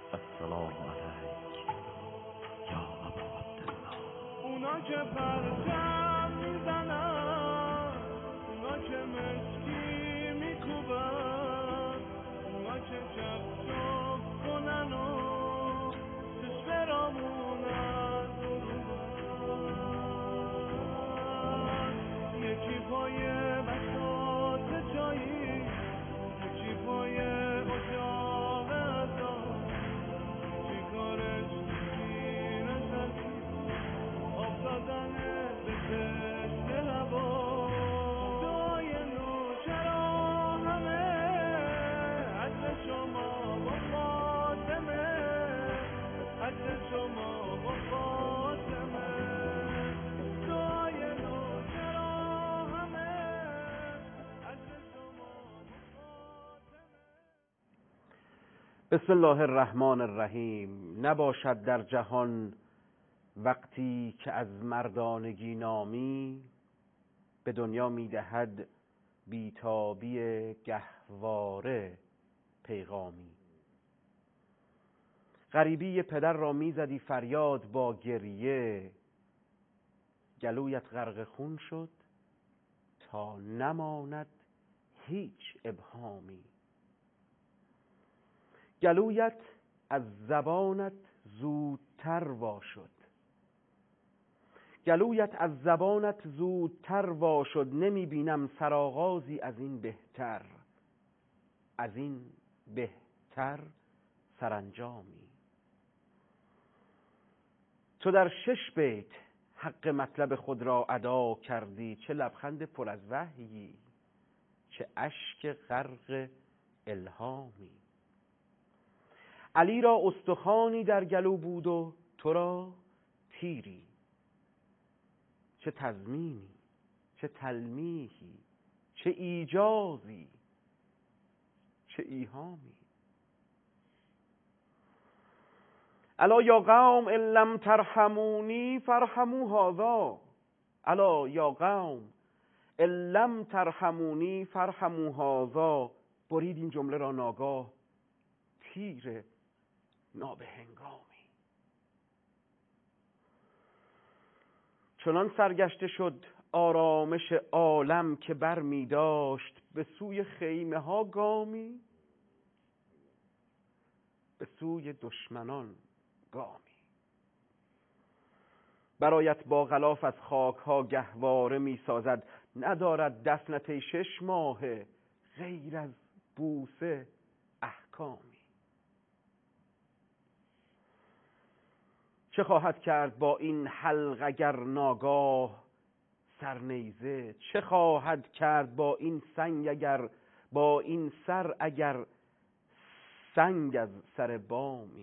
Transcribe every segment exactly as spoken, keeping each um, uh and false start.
السلام علیک یا ابا عبدالله. اونا که پرچم میزنن، اونا که مشکی میکوبن، اونا که چفچف کنن و چشم رامونن دروبن، یکی پای بساط چایی، یکی پای اجاق ازان، یکی کارش سینه زدی آب دادنه به چشم لبا. دعای نوچرا همه عطر شما با فاطمه، عطر شما با فاطمه. دعای نوچرا همه عطر شما با فاطمه. بسم الله الرحمن الرحیم. نباشد در جهان وقتی که از مردانگی نامی، به دنیا میدهد بیتابی گهواره پیغامی. غریبی پدر را میزدی فریاد با گریه، گلویت غرق خون شد تا نماند هیچ ابهامی. گلویت از زبانت زودتر وا شد، گلویت از زبانت زودتر وا شد. نمی بینم سرآغازی از این بهتر، از این بهتر سرانجامی. تو در شش بیت حق مطلب خود را ادا کردی، چه لبخند پر از وحیی، چه اشک غرق الهامی. علی را استخوانی در گلو بود و تو را تیری، چه تضمینی، چه تلمیحی، چه ایجازی، چه ایهامی. الا یا قوم ان لم ترحمونی فارحموا هذا، الا یا قوم ان لم ترحمونی فارحموا هذا. برید این جمله را ناگاه تیر نابهنگامی. چنان سرگشته شد آرامش عالم که بر می داشت به سوی خیمه ها گامی، به سوی دشمنان گامی. برایت با غلاف از خاک ها گهواره می سازد، ندارد دفنت ای شش ماهه غیر از بوسه احکامی. چه خواهد کرد با این حلق اگر ناگاه سرنیزه، چه خواهد کرد با این سنگ اگر با این سر اگر سنگ از سر بامی.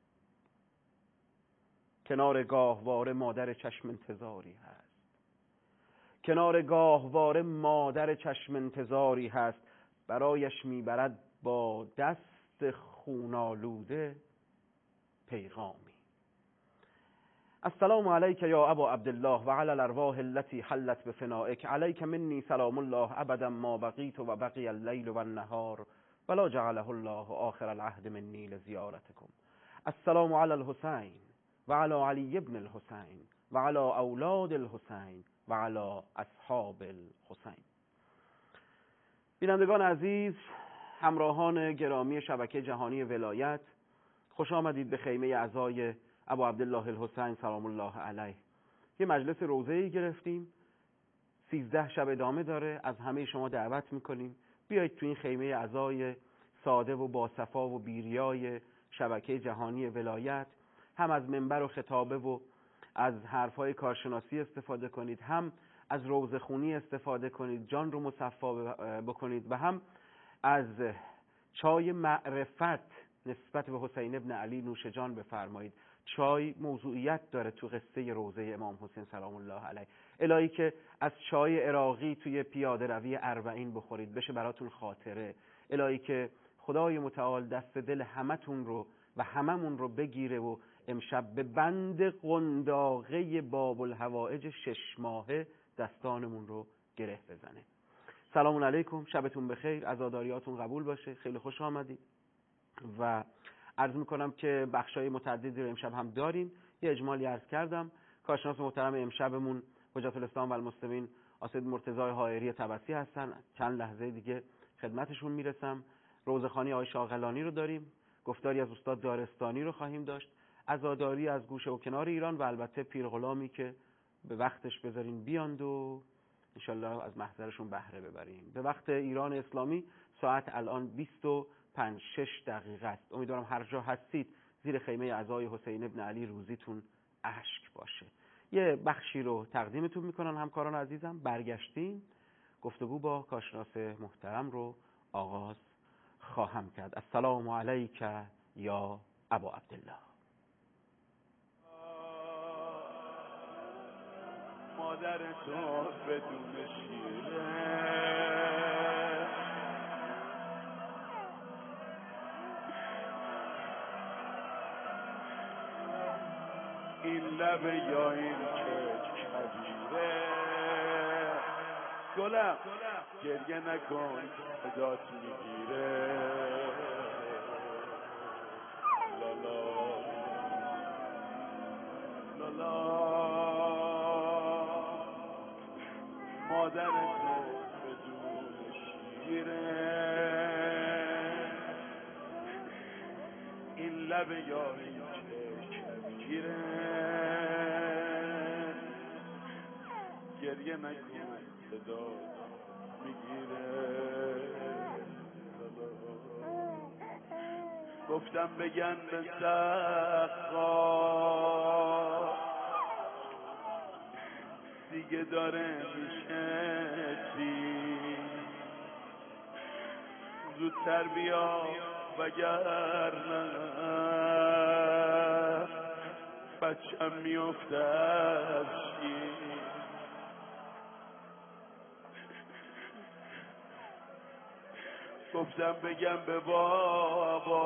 کنار گاهواره مادر چشم انتظاری هست، کنار گاهواره مادر چشم انتظاری هست. برایش میبرد با دست خونالوده پیغامی. السلام علیک یا ابا عبدالله و علی الارواح التي حلت بفنائک، علیک منی سلام الله ابدا ما بقیت و بقی اللیل و النهار ولا جعله الله آخر العهد منی لزیارتکم. السلام علی الحسین و علی علی ابن الحسین و علی اولاد الحسین و علی اصحاب الحسین. بینندگان عزیز، همراهان گرامی شبکه جهانی ولایت، خوش آمدید به خیمه عزای ابو عبدالله الحسین سلام الله علیه. یه مجلس روزه‌ای گرفتیم، سیزده شب ادامه داره. از همه شما دعوت میکنیم بیایید تو این خیمه عزای ساده و باصفا و بیریای شبکه جهانی ولایت، هم از منبر و خطابه و از حرفای کارشناسی استفاده کنید، هم از روزخونی استفاده کنید، جان رو مصفا بکنید، و هم از چای معرفت نسبت به حسین ابن علی نوش جان بفرمایید. چای موضوعیت داره تو قصه روزه امام حسین سلام الله علیه. الهی که از چای عراقی توی پیاده روی اربعین بخورید، بشه براتون خاطره. الهی که خدای متعال دست دل همتون رو و هممون رو بگیره و امشب به بند قنداقه باب الحوائج شش ماهه دستانمون رو گره بزنه. سلام علیکم، شبتون بخیر، عزاداریاتون قبول باشه. خیلی خوش آمدید و عرض میکنم که بخشای متعددی رو امشب هم داریم. یه اجمالی عرض کردم. کارشناس محترم امشبمون حجت الاسلام و المسلمین آسد مرتضی حائری طبسی هستن. چند لحظه دیگه خدمتشون میرسم. روزخوانی آقای شاغلانی رو داریم. گفتاری از استاد دارستانی رو خواهیم داشت. عزاداری از گوشه و کنار ایران و البته پیرغلامی که به وقتش بذارین بیاند و انشالله از محضرشون بهره ببریم. به وقت ایران اسلامی ساعت الان بیست و پنج شش دقیقه است. امیدوارم هر جا هستید زیر خیمه عزای حسین ابن علی روزیتون اشک باشه. یه بخشی رو تقدیمتون میکنن همکاران عزیزم. برگشتیم گفتگو با کارشناس محترم رو آغاز خواهم کرد. السلام علیک یا ابا عبدالله. مادر تو بدون شیره این لب یا این که کبیره گلم گریه نکن صدات میگیره لالا لالا مادر تو بدون شیره این لب یا این که کبیره گریه نکن صدا میگیره گفتم بگن به سقا دیگه داره میشه چی زودتر بیا وگرنه بچم میفته از شیر گفتم بگم به بابا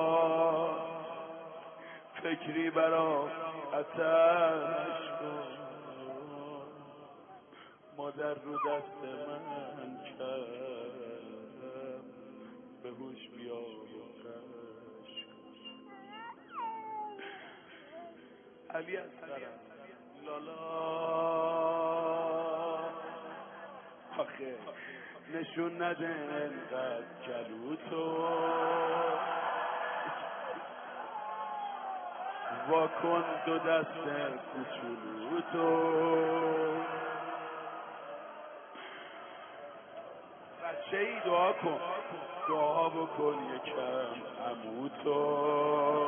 فکری برا اتش کن مادر رو دست من کرد به هوش بیا و قش علی اصغرم لالا آخه نشون نده انقدر جلو تو واکن دو دست کوچولو تو بچه ای دعا کن دعا بکن یکم عمو تو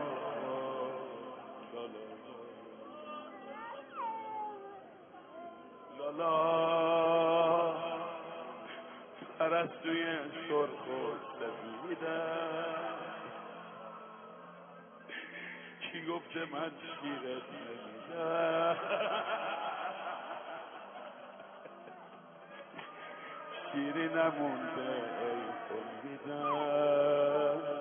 لالا پرستوی سرخ و سفیدم کی گفته من شیرت نمیدم شیری نمونده ای امیدم.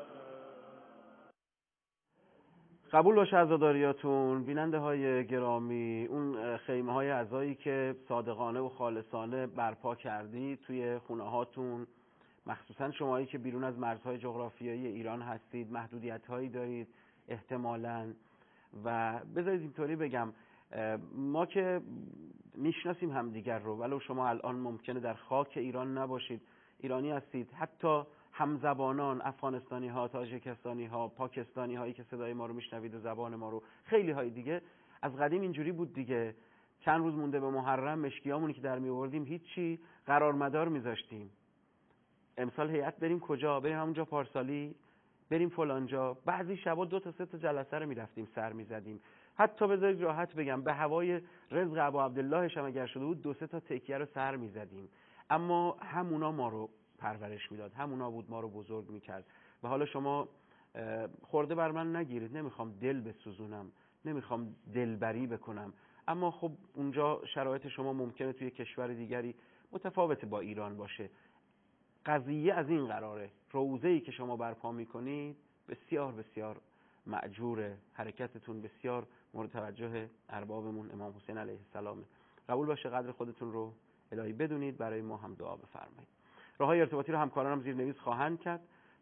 قبول باشه عزاداریاتون بیننده های گرامی. اون خیمه های عزایی که صادقانه و خالصانه برپا کردی توی خونه هاتون، مخصوصا شمایی که بیرون از مرزهای جغرافیایی ایران هستید، محدودیت هایی دارید احتمالاً. و بذارید اینطوری بگم، ما که میشناسیم همدیگر رو، ولو شما الان ممکنه در خاک ایران نباشید، ایرانی هستید، حتی همزبانان افغانستانی ها، تاجیکستانی ها، پاکستانی هایی که صدای ما رو میشنوید و زبان ما رو، خیلی های دیگه. از قدیم اینجوری بود دیگه. چند روز مونده به محرم مشکیامونی که در میوردیم هیچی، قرار مدار میذاشتیم. امسال هیئت بریم کجا؟ بریم همونجا پارسالی، بریم فلانجا. بعضی شبا دو تا سه تا جلسه رو میرفتیم سر میزدیم. حتی بذارید راحت بگم به هوای رزق ابو عبداللهش هم اگر شده بود دو سه تا تکیه رو سر میزدیم. اما همونا ما رو پرورش میداد، همونا بود ما رو بزرگ میکرد. و حالا شما خورده بر من نگیرید، نمیخوام دل بسوزونم، نمیخوام دلبری بکنم، اما خب اونجا شرایط شما ممکنه توی کشور دیگری متفاوت با ایران باشه. قضیه از این قراره، روزه‌ای که شما برپا میکنید بسیار بسیار مأجور، حرکتتون بسیار مورد توجه اربابمون امام حسین علیه السلام. قبول باشه قدر خودتون رو الهی بدونید، برای ما هم دعا بفرمایید. راههای ارتباطی رو همکارانم زیر نویس خواهند کرد.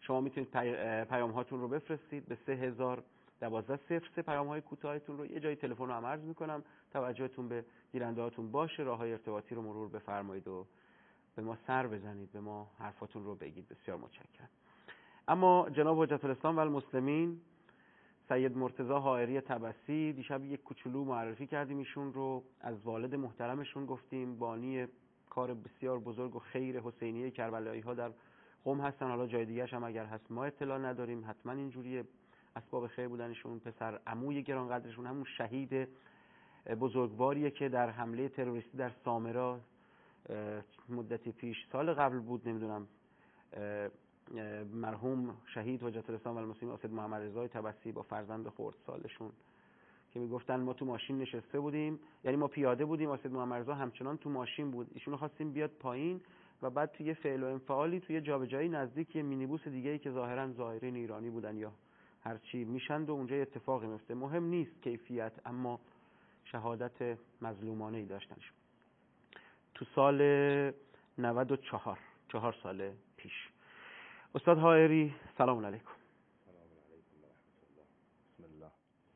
شما میتونید پیام هاتون رو بفرستید به سه هزار دوازده صفر سه. پیام های کوتاهتون رو یه جایی تلفن رو هم عرض میکنم، توجهتون به گیرنده هاتون باشه، راه های ارتباطی رو مرور بفرمایید و به ما سر بزنید، به ما حرفاتون رو بگید. بسیار متشکرم. اما جناب حجت الاسلام و المسلمین سید مرتضی حائری طبسی، دیشب یک کوچولو معرفی کردیم ایشون رو، از والد محترمشون گفتیم، بانی کار بسیار بزرگ و خیر حسینیه کربلایی ها در قم هستن. حالا جای دیگه‌ش هم اگر هست ما اطلاع نداریم، حتما اینجوریه. اسباب خیر بودنشون، پسر عموی گرانقدرشون، همون شهید بزرگواریه که در حمله تروریستی در سامرا مدتی پیش، سال قبل بود نمیدونم، مرحوم شهید حجت الاسلام و المسلمین استاد محمد رضا طبسی با فرزند خردسالشون که میگفتن ما تو ماشین نشسته بودیم، یعنی ما پیاده بودیم، استاد محمد رضا همچنان تو ماشین بود، ایشونو خواستیم بیاد پایین و بعد توی فعل و انفعالی توی جابجایی نزدیک یه مینیبوس دیگه‌ای که ظاهرا زائرین ایرانی بودن یا هر چی میشند و اونجا اتفاقی میفته. مهم نیست کیفیت، اما شهادت مظلومانه ای داشتنش. تو سال نود و چهار، چهار سال پیش. استاد حائری سلام علیکم. سلام علیکم و رحمت الله. بسم الله.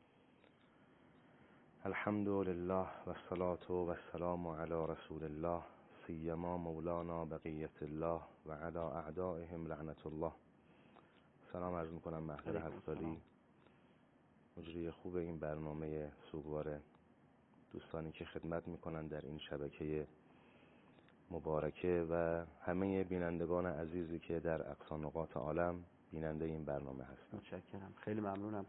الحمد لله و الصلاة و السلام علی رسول الله سیما مولانا بقیت الله و علی اعدائهم لعنت الله. سلام عرض میکنم محضر حسالی، مجری خوب این برنامه سوگوار، دوستانی که خدمت میکنن در این شبکه مبارکه و همه بینندگان عزیزی که در اقصا نقاط عالم بیننده این برنامه هستن. متشکرم، خیلی ممنونم.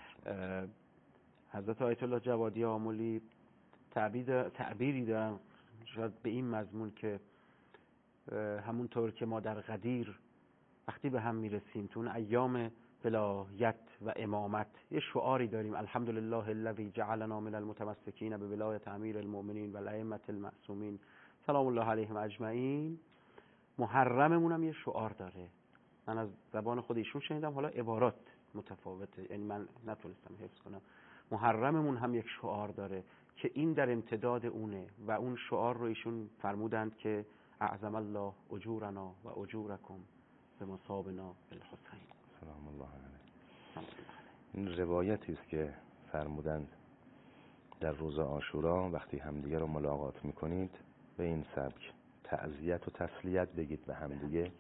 حضرت آیت الله جوادی آملی تعبیر تعبیری دارن شاید به این مضمون که همونطور که ما در غدیر وقتی به هم میرسیم تو اون ایام ولایت و امامت یه شعاری داریم، الحمدلله الذی جعلنا من المتمسکین به ولایت امیر المؤمنین و الائمه المعصومین سلام الله علیهم اجمعین. محرممون هم یه شعار داره، من از زبان خود ایشون شنیدم، حالا عبارات متفاوته، یعنی من نتونستم حفظ کنم. محرممون هم یک شعار داره که این در امتداد اونه و اون شعار رو ایشون فرمودند که اعظم الله اجورنا و اجورکم به مصابنا بالحسین سلام الله علیه. این روایتی است که فرمودند در روز عاشورا وقتی همدیگه رو ملاقات میکنید به این سبک تعزیت و تسلیت بگید به همدیگه،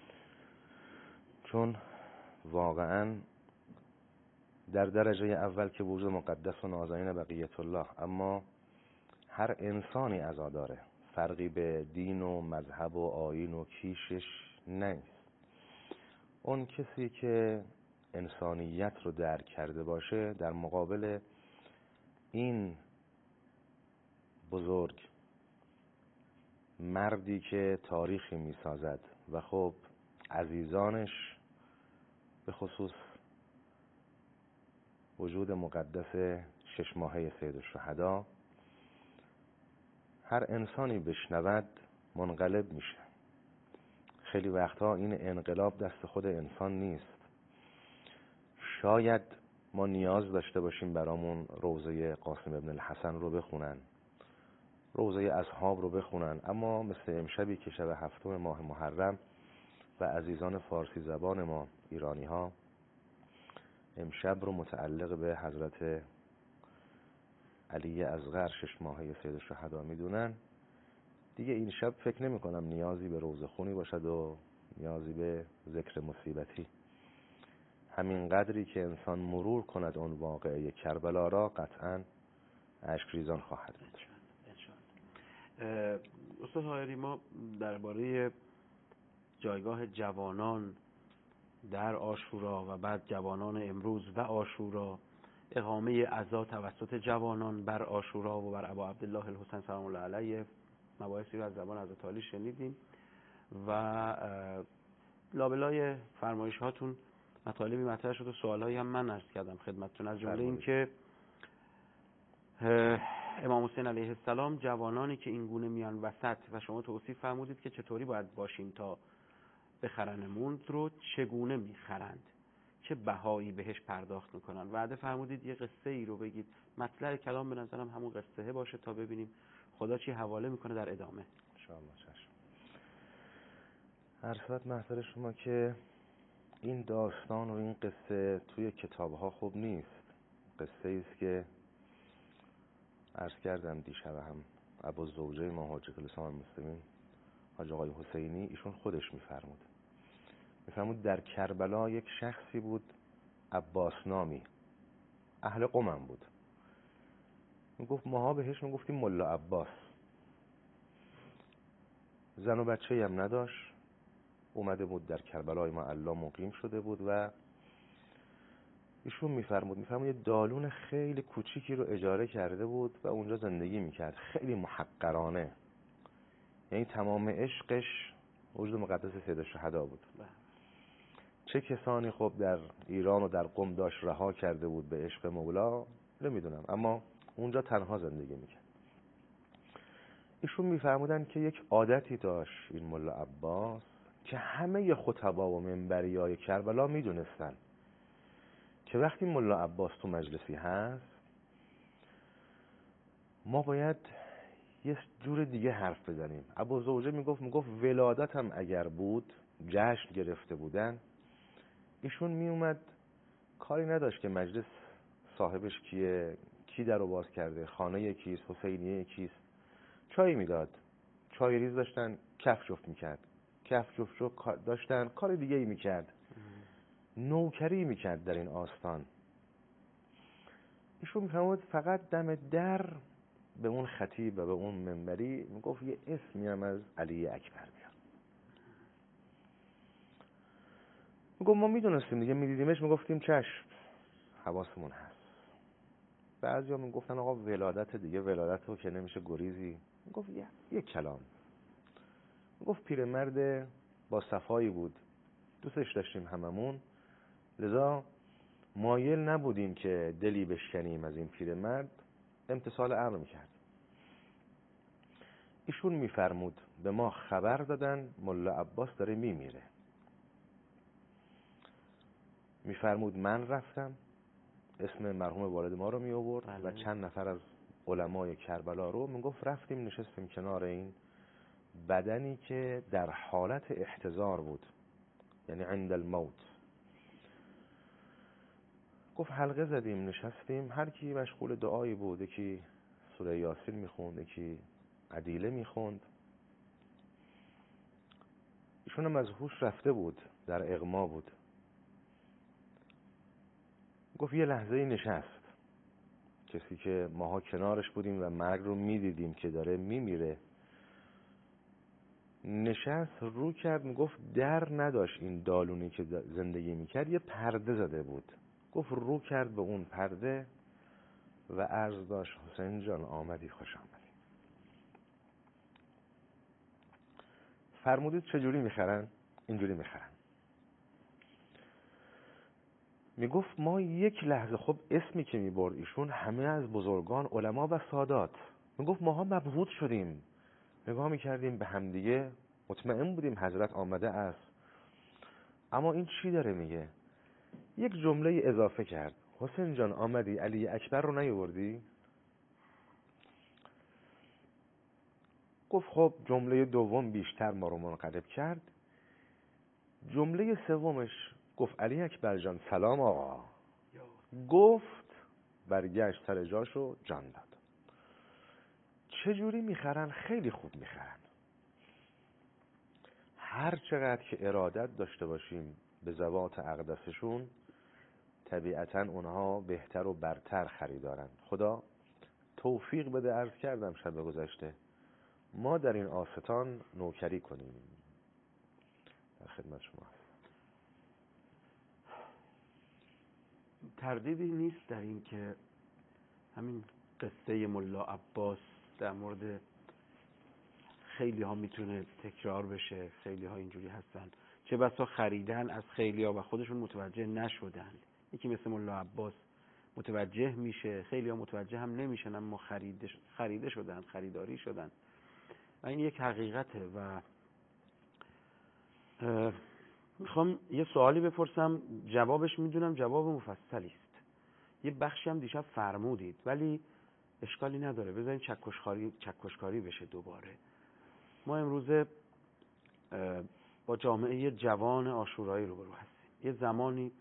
چون واقعا در درجه اول که وجود مقدس و نازنین بقیت الله، اما هر انسانی عزا داره، فرقی به دین و مذهب و آیین و کیشش نیست. اون کسی که انسانیت رو درک کرده باشه در مقابل این بزرگ مردی که تاریخی می سازد و خب عزیزانش به خصوص وجود مقدس شش ماهه سید الشهدا، هر انسانی بشنود منقلب میشه. خیلی وقتها این انقلاب دست خود انسان نیست. شاید ما نیاز داشته باشیم برامون روضه قاسم ابن الحسن رو بخونن، روضه اصحاب رو بخونن، اما مثل امشبی که شب هفتم ماه محرم و عزیزان فارسی زبان ما ایرانی ها امشب رو متعلق به حضرت علی اصغر شش ماهه سید الشهدا میدونن، دیگه این شب فکر نمی کنم نیازی به روزه خونی باشد و نیازی به ذکر مصیبتی. همین قدری که انسان مرور کند اون واقعه کربلا را قطعاً اشک ریزان خواهد بود. استاد حائری، ما درباره جایگاه جوانان در عاشورا و بعد جوانان امروز و عاشورا، اقامه عزا توسط جوانان بر عاشورا و بر ابا عبدالله الحسین سلام الله علیه مباحثی رو از زبان حضرت عالی شنیدیم و لابلای فرمایش هاتون مطالبی مطرح شد و سوالایی هم من عرض کردم خدمتتون، از جمله این که امام حسین علیه السلام جوانانی که این گونه میان وسط و شما توصیف فرمودید که چطوری باید باشیم تا بخرنمون رو چگونه میخرند، چه بهایی بهش پرداخت میکنن. وعده فرمودید یه قصه ای رو بگید، مطلع کلام به نظرم همون قصه باشه تا ببینیم خدا چی حواله میکنه در ادامه. انشاءالله. چشم. عرض محضر شما که این داستان و این قصه توی کتاب‌ها خوب نیست. قصه ایست که عرض کردم دیشب هم ابو زوجه ما حاج الاسلام المسلمین حاج آقای حسینی ایشون خودش میفرمود میفرمود در کربلا یک شخصی بود عباس نامی، اهل قم بود. میگفت ماها بهش میگفتیم ملا عباس. زن و بچه‌ای هم نداشت، اومده بود در کربلای معلا مقیم شده بود و ایشون میفرمود میفرمود یه دالون خیلی کوچیکی رو اجاره کرده بود و اونجا زندگی میکرد، خیلی محقرانه. یعنی تمام عشقش وجود مقدس سید الشهدا بود. چه کسانی خب در ایران و در قم داشت رها کرده بود به عشق مولا نمیدونم، اما اونجا تنها زندگی میکرد. ایشون میفرمودن که یک عادتی داشت این ملا عباس که همه خطبا و منبریای کربلا میدونستن که وقتی ملا عباس تو مجلسی هست ما باید یه جور دیگه حرف بزنیم. ابو زوجه میگفت میگفت ولادت هم اگر بود، جشن گرفته بودن، ایشون میومد کاری نداشت که مجلس صاحبش کیه، کی در رو باز کرده، خانه کیست، حسینیه کیست، چای میداد، چای ریز داشتن کف جفت میکرد، کف جفت جفت داشتن کار دیگه ای میکرد، نوکری میکرد در این آستان. ایشون میفرمود فقط دم در به اون خطیب و به اون منبری میگفت یه اسمی هم از علی اکبر بیار. میگفت ما میدونستیم دیگه، میدیدیمش میگفتیم چشم، حواسمون هست. بعضیا میگفتن آقا ولادت دیگه، ولادت رو که نمیشه گریزی. میگفت یه یک کلام. میگفت پیرمرد با صفایی بود، دوستش داشتیم هممون، لذا مایل نبودیم که دلی بشکنیم از این پیرمرد، امتثال امر میکرد. ایشون میفرمود به ما خبر دادن ملا عباس داره میمیره. میفرمود من رفتم اسم مرحوم والد ما رو می آورد و چند نفر از علمای کربلا رو، میگفت رفتیم نشستیم کنار این بدنی که در حالت احتضار بود، یعنی عند الموت. گفت حلقه زدیم نشستیم، هر کی مشغول دعایی بود، یکی سوره یاسین میخوند، یکی عدیله میخوند. ایشون هم از هوش رفته بود، در اغما بود. گفت یه لحظه نشست، کسی که ماها کنارش بودیم و مرگ رو میدیدیم که داره میمیره، نشست رو کرد، میگفت در نداشت این دالونی که زندگی میکرد، یه پرده زده بود. گفت رو کرد به اون پرده و عرض داشت حسین جان آمدی، خوش آمدی. فرمودید چجوری میخرن؟ اینجوری میخرن. میگفت ما یک لحظه، خب اسمی که میبرد ایشون همه از بزرگان علما و سادات، میگفت ماها مبهوت شدیم، نگاه میکردیم به همدیگه، مطمئن بودیم حضرت آمده است، اما این چی داره میگه؟ یک جمله اضافه کرد، حسین جان آمدی، علی اکبر رو نیاوردی؟ گفت خب جمله دوم بیشتر ما رو منقلب کرد. جمله سومش گفت علی اکبر جان سلام آقا. گفت برگشت سر جاشو جان داد. چجوری میخرن؟ خیلی خوب میخرن. هر چقدر که ارادت داشته باشیم به ذوات اقدسشون، طبیعتاً اونها بهتر و برتر خریدارن. خدا توفیق بده، عرض کردم شب گذشته، ما در این آستان نوکری کنیم. در خدمت شما. تردیدی نیست در این که همین قصه ملا عباس در مورد خیلی ها میتونه تکرار بشه، خیلی ها اینجوری هستن، چه بسا خریدن از خیلی ها و خودشون متوجه نشدن. یکی مثل ملا عباس متوجه میشه، خیلی ها متوجه هم نمیشن، اما خریده خریده شدن، خریداری شدن و این یک حقیقته. و میخوام یه سوالی بپرسم، جوابش میدونم جواب مفصلی است، یه بخشی هم دیشب فرمودید ولی اشکالی نداره، بذارین چکشکاری چکشکاری بشه دوباره. ما امروز با جامعه جوان عاشورایی روبرو هستیم. یه زمانی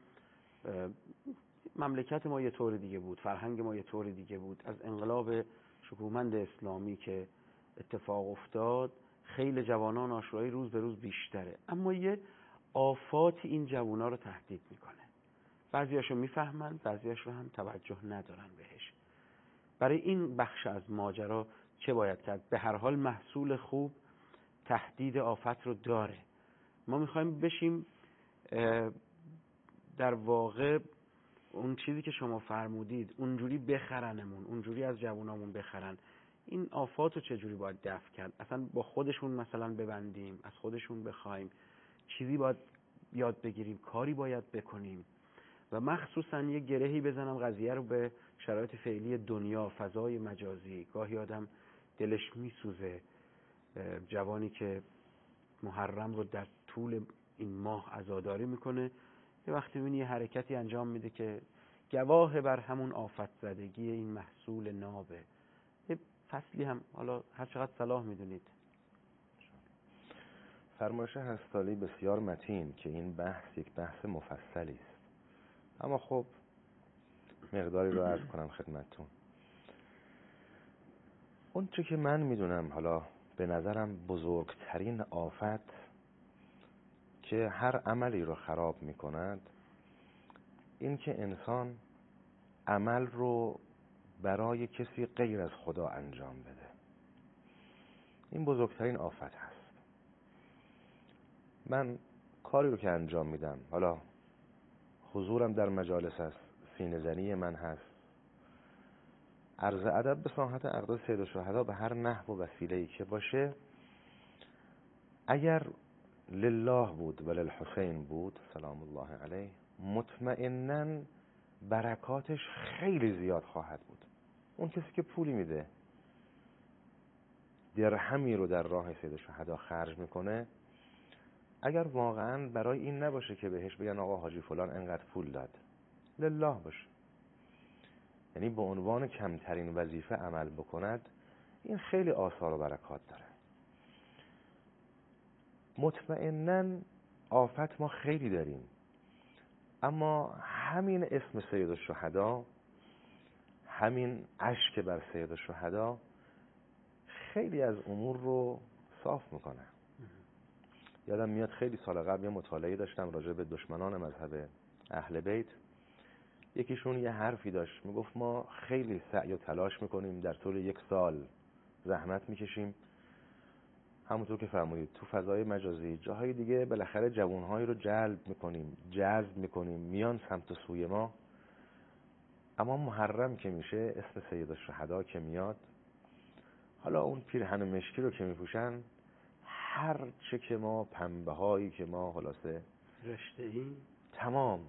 مملکت ما یه طور دیگه بود، فرهنگ ما یه طور دیگه بود. از انقلاب شکوهمند اسلامی که اتفاق افتاد خیلی جوانان آشورایی روز به روز بیشتره، اما یه آفاتی این جوانا رو تهدید میکنه. بعضیاشو میفهمن، بعضیاشو هم توجه ندارن بهش. برای این بخش از ماجرا چه باید کرد؟ به هر حال محصول خوب تهدید آفت رو داره. ما میخوایم بشیم در واقع اون چیزی که شما فرمودید، اونجوری بخرنمون، اونجوری از جوانامون بخرن. این آفات رو چجوری باید دفع کرد؟ اصلا با خودشون مثلا ببندیم، از خودشون بخوایم، چیزی باید یاد بگیریم، کاری باید بکنیم. و مخصوصا یه گرهی بزنم قضیه رو به شرایط فعلی دنیا، فضای مجازی. گاهی آدم دلش میسوزه جوانی که محرم رو در طول این ماه عزاداری میکنه، یه وقتی میبینی یه حرکتی انجام میده که گواه بر همون آفت زدگی این محصول نابه. یه فصلی هم حالا هر چقدر صلاح میدونید. فرمایش هستالی بسیار متین که این بحث یک بحث مفصلی است، اما خب مقداری رو عرض کنم خدمتتون. اون چه که من میدونم، حالا به نظرم بزرگترین آفت که هر عملی رو خراب میکند این که انسان عمل رو برای کسی غیر از خدا انجام بده. این بزرگترین آفت هست. من کاری رو که انجام میدم، حالا حضورم در مجالس است، سینه زنی من هست، عرض ادب به ساحت اقداس سید الشهدا به هر نحو و وسیله‌ای که باشه، اگر لله بود و للحسین بود سلام الله علیه، مطمئناً برکاتش خیلی زیاد خواهد بود. اون کسی که پولی میده، درهمی رو در راه سید الشهدا خرج میکنه، اگر واقعاً برای این نباشه که بهش بگن آقا حاجی فلان انقدر پول داد، لله باشه، یعنی به عنوان کمترین وظیفه عمل بکند، این خیلی آثار و برکات داره. مطمئناً آفت ما خیلی داریم، اما همین اسم سید الشهدا، همین اشک بر سید الشهدا خیلی از امور رو صاف میکنه. یادم میاد خیلی سال قبل یه مطالعه داشتم راجع به دشمنان مذهب اهل بیت. یکیشون یه حرفی داشت، میگفت ما خیلی سعی و تلاش میکنیم، در طول یک سال زحمت میکشیم، همونطور که فرمودید تو فضای مجازی جاهای دیگه بالاخره جوانهایی رو جلب میکنیم، جذب میکنیم، میان سمت سوی ما، اما محرم که میشه، اسم سید الشهدا که میاد، حالا اون پیرهن مشکی رو که میپوشن، هر چه که ما پنبه هایی که ما خلاصه رشته ای تمام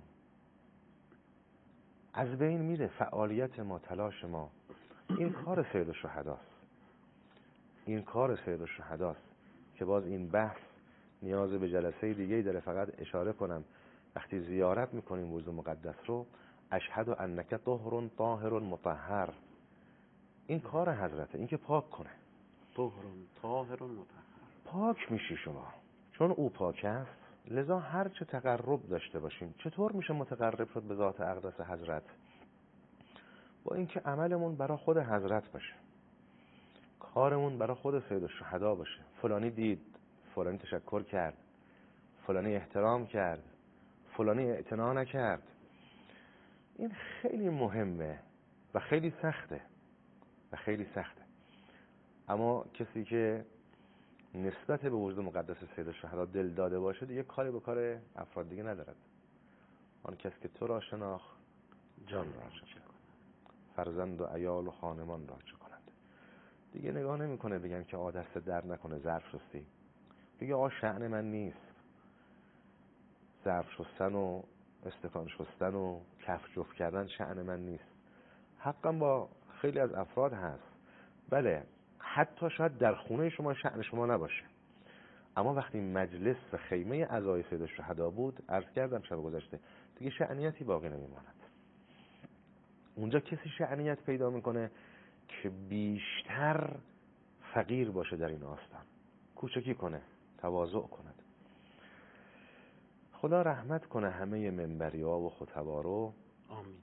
از بین میره. فعالیت ما، تلاش ما، این کار سید الشهداست، این کار سید الشهداست که باز این بحث نیاز به جلسه دیگه داره. فقط اشاره کنم وقتی زیارت میکنیم روز مقدس رو، اشهد انک طهر طاهر مطهر، این کار حضرته، این که پاک کنه. طهر طاهر مطهر، پاک میشی شما چون او پاک است، لذا هر چه تقرب داشته باشیم. چطور میشه متقرب شد به ذات اقدس حضرت؟ با اینکه عملمون برای خود حضرت باشه، کارمون برای خود سید الشهدا باشه. فلانی دید، فلانی تشکر کرد، فلانی احترام کرد، فلانی اعتنا نکرد. این خیلی مهمه و خیلی سخته و خیلی سخته. اما کسی که نسبت به وجود مقدس سید الشهدا دل داده باشه، دیگه کاری به کار افراد دیگه ندارد. آن کس که تو را شناخت جان را چه کند، فرزند و عیال و خانمان را چه کند. دیگه نگاه نمیکنه بگن که آ دست در نکنه ظرف شستی، دیگه آ شأن من نیست ظرف شستن و استکان شستن و کف جفت کردن، شأن من نیست. حقا با خیلی از افراد هست، بله، حتی شاید در خونه شما شأن شما نباشه، اما وقتی مجلس و خیمه عزای سید الشهدا بود، عرض کردم شب گذشته، دیگه شأنیتی باقی نمیماند. اونجا کسی شأنیت پیدا میکنه که بیشتر فقیر باشه در این آستان، کوچکی کنه، تواضع کند. خدا رحمت کنه همه منبری‌ها و خطبا رو. آمین.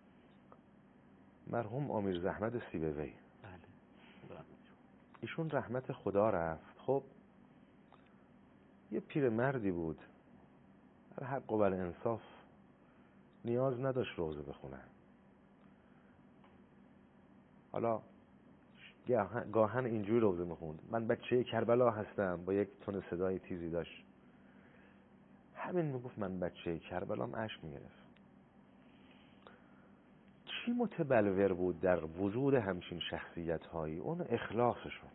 مرحوم امیر زحمت سیبوی، بله. ایشون رحمت خدا رفت. خب یه پیرمردی بود، در حق و انصاف نیاز نداشت روزه بخونه. حالا گاهن اینجوری روزه میخوند: من بچه کربلا هستم، با یک تون صدای تیزی داشت. همین میگفت من بچه کربلام، اشک میگرفت. چی متبلور بود در وجود همچین شخصیت هایی؟ اون اخلاصشون،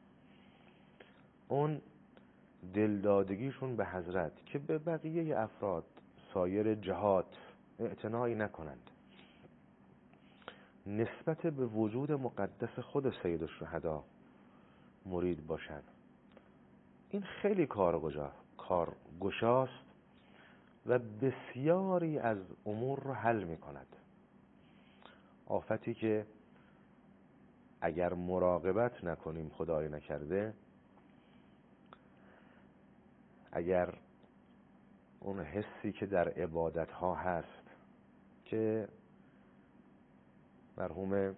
اون دلدادگیشون به حضرت که به بقیه افراد سایر جهات اعتنایی نکنند، نسبت به وجود مقدس خود سید الشهدا مرید باشند. این خیلی کارگشا کارگشاست و بسیاری از امور رو حل می کند. آفتی که اگر مراقبت نکنیم، خدای نکرده، اگر اون حسی که در عبادت ها هست که مرحوم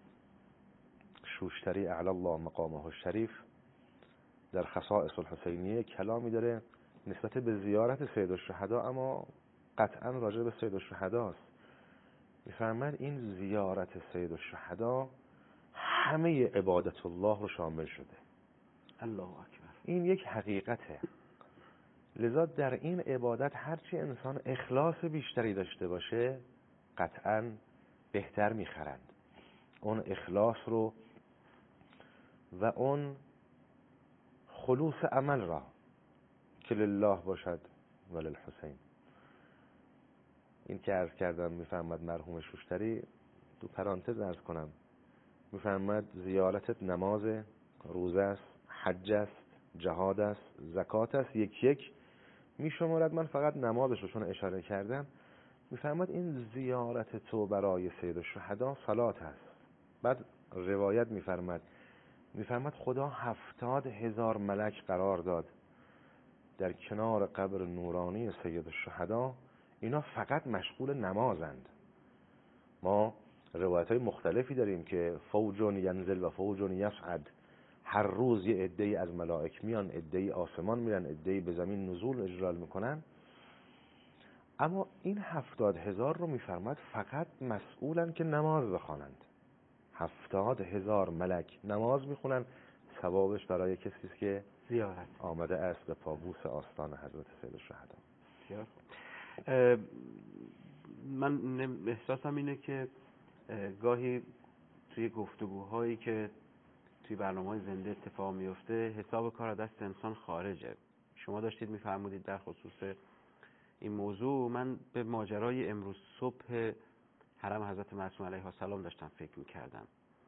شوشتری اعلی الله مقامه الشریف در خصائص الحسینیه کلامی داره نسبت به زیارت سید الشهدا، اما قطعا راجع به سید الشهدا است. می‌فرماید این زیارت سید الشهدا همه عبادت الله رو شامل شده. الله اکبر. این یک حقیقته. لذا در این عبادت هرچی انسان اخلاص بیشتری داشته باشه قطعا بهتر میخرند. اون اخلاص رو و اون خلوص عمل را که لله باشد و للحسین. این که عرض کردم میفهمد مرحوم شوشتری، تو پرانتز عرض کنم، میفهمد زیارتت نماز، روزه است، حج است، جهاد است، زکات است، یک یک میشمارد. من فقط نمازش رو چون اشاره کردم، میفهمد این زیارت تو برای سید الشهدا صلات است. بعد روایت میفرماد میفرماد خدا هفتاد هزار ملک قرار داد در کنار قبر نورانی سید الشهدا، اینا فقط مشغول نمازند. ما روایت های مختلفی داریم که فوج ینزل و فوج یصعد، هر روز یه عده‌ای از ملائک میان، عده‌ای آسمان میرن، عده‌ای به زمین نزول اجلال میکنن. اما این هفتاد هزار رو میفرماد فقط مسئولن که نماز بخوانند. هفتاد هزار ملک نماز میخونن، ثوابش برای کسی است که زیارت آمده است به پابوس آستان حضرت سید الشهدا. من احساسم اینه که گاهی توی گفتگوهایی که توی برنامه‌های زنده اتفاق میفته حساب کار از دست انسان خارجه. شما داشتید میفرمودید در خصوص این موضوع، من به ماجرای امروز صبح حرم حضرت معصومه علیها السلام داشتم فکر میکردم.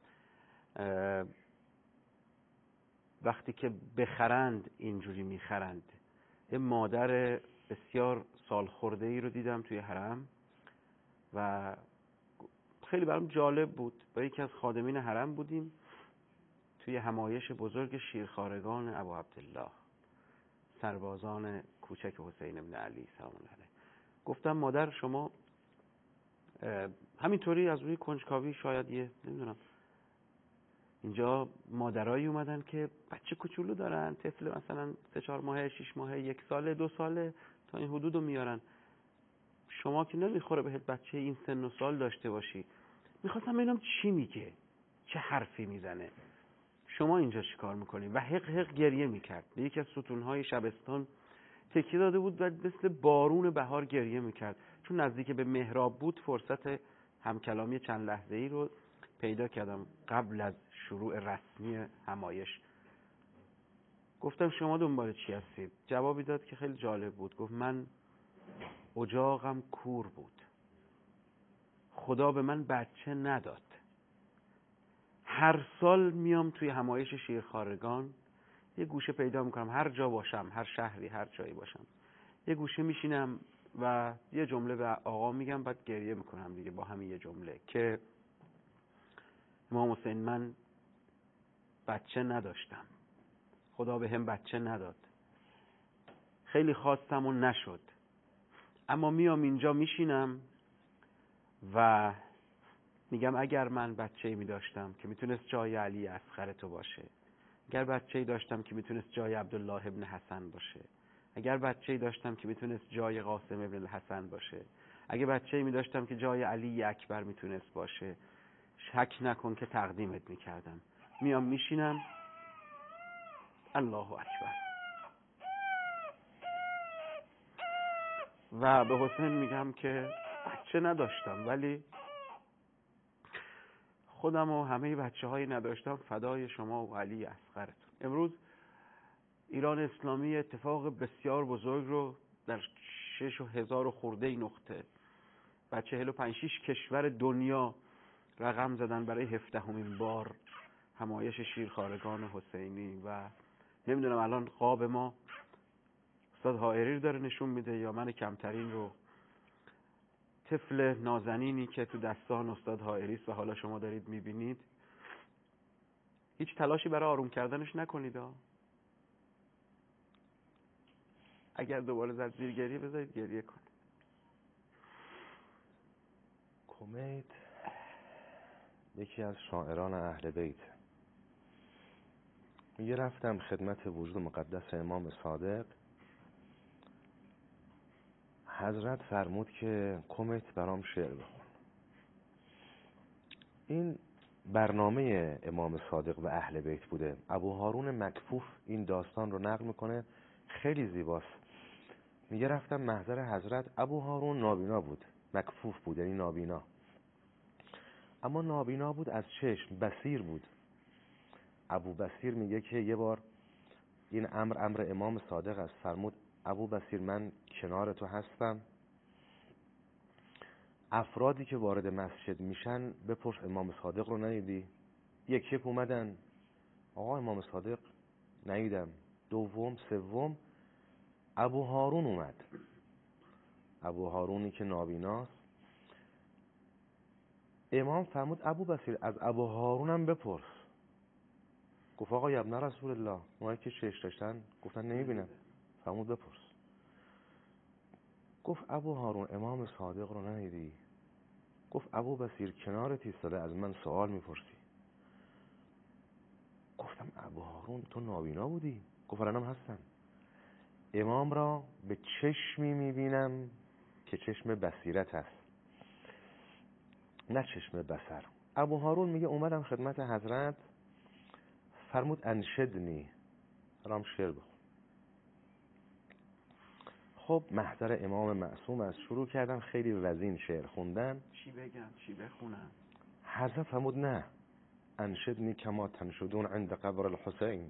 وقتی که بخرند اینجوری میخرند. یه مادر بسیار سال خورده ای رو دیدم توی حرم و خیلی برام جالب بود. با یکی از خادمین حرم بودیم توی همایش بزرگ شیرخوارگان ابو عبدالله، سربازان کوچک حسین ابن علی سلام الله علیه. گفتم مادر شما همینطوری از روی کنجکاوی شاید یه نمیدونم، اینجا مادرایی اومدن که بچه کوچولو دارن، طفل مثلا سه چهار ماهه، شش ماهه، یک ساله، دو ساله، تا این حدودو میارن. شما که نمیخوره بهت بچه این سن و سال داشته باشی. میخواستم ببینم چی میگه، چه حرفی میزنه، شما اینجا چی کار میکنی؟ و حق حق گریه میکرد. به یکی از ستونهای شبستان تکیه داده بود و مثل بارون بهار گریه میکرد. چون نزدیک به محراب بود فرصت همکلامی چند لحظه ای رو پیدا کردم قبل از شروع رسمی همایش. گفتم شما دنبال چی هستید؟ جوابی داد که خیلی جالب بود. گفت من اجاقم کور بود، خدا به من بچه نداد. هر سال میام توی همایش شیرخوارگان، یه گوشه پیدا میکنم، هر جا باشم، هر شهری، هر جایی باشم، یه گوشه میشینم و یه جمله به آقا میگم، بعد گریه میکنم دیگه با همین یه جمله که امام حسین من بچه نداشتم، خدا به هم بچه نداد، خیلی خواستم و نشد، اما میام اینجا میشینم و میگم اگر من بچه‌ای می داشتم که میتونست جای علی اصغر تو باشه، اگر بچه‌ای داشتم که میتونست جای عبدالله ابن حسن باشه، اگر بچه‌ای داشتم که میتونست جای قاسم ابن الحسن باشه، اگه بچه‌ای می داشتم که جای علی اکبر میتونست باشه، شک نکن که تقدیمت میکردم. میام میشینم، الله اکبر، و به حسین میگم که بچه نداشتم ولی خودم و همه بچه هایی نداشتم فدای شما و علی اصغرتون. امروز ایران اسلامی اتفاق بسیار بزرگ رو در شش و هزار و خورده نقطه و چهل و پنج شیش کشور دنیا رقم زدن برای هفدهمین بار همایش شیرخوارگان حسینی و نمیدونم الان قاب ما استاد حائری رو داره نشون میده یا من کمترین رو، طفل نازنینی که تو دستان استاد حائری است و حالا شما دارید میبینید. هیچ تلاشی برای آروم کردنش نکنید ها. اگر دوباره زد زیر گریه بذارید گریه کنه. کمیت یکی از شاعران اهل بیت میگه رفتم خدمت وجود مقدس امام صادق، حضرت فرمود که کمیت برام شعر بخون. این برنامه امام صادق و اهل بیت بوده. ابو هارون مکفوف این داستان رو نقل میکنه، خیلی زیباست. میگه رفتم محضر حضرت، ابو هارون نابینا بود، مکفوف بود یعنی نابینا، اما نابینا بود از چشم، بصیر بود. ابو بصیر میگه که یه بار این امر امر امام صادق است، فرمود ابو بصیر من کنار تو هستم، افرادی که وارد مسجد میشن بپرس امام صادق رو ندیدی؟ یک یک اومدن، آقا امام صادق ندیدم. دوم سوم ابو هارون اومد، ابو هارونی که نابیناست. امام فرمود ابو بصیر از ابو هارونم بپرس. گفت آقا ابن رسول الله، اونایی که چشم داشتن گفتن نمیبینم. فرمود بپرس. گفت ابو هارون امام صادق رو ندیدی؟ گفت ابو بصیر کنارت ایستاده از من سوال میپرسی. گفتم ابو هارون تو نابینا بودی؟ گفت الانم هستم. امام را به چشمی میبینم که چشم بصیرت است، نه چشم بصر. ابو هارون میگه اومدم خدمت حضرت، فرمود انشدنی، رام شعر بخون. خب محضر امام معصوم از شروع کردم خیلی وزین شعر خوندن. چی بگم چی بخونم؟ حضرت فرمود نه، انشدنی کما تنشدون عند قبر الحسین.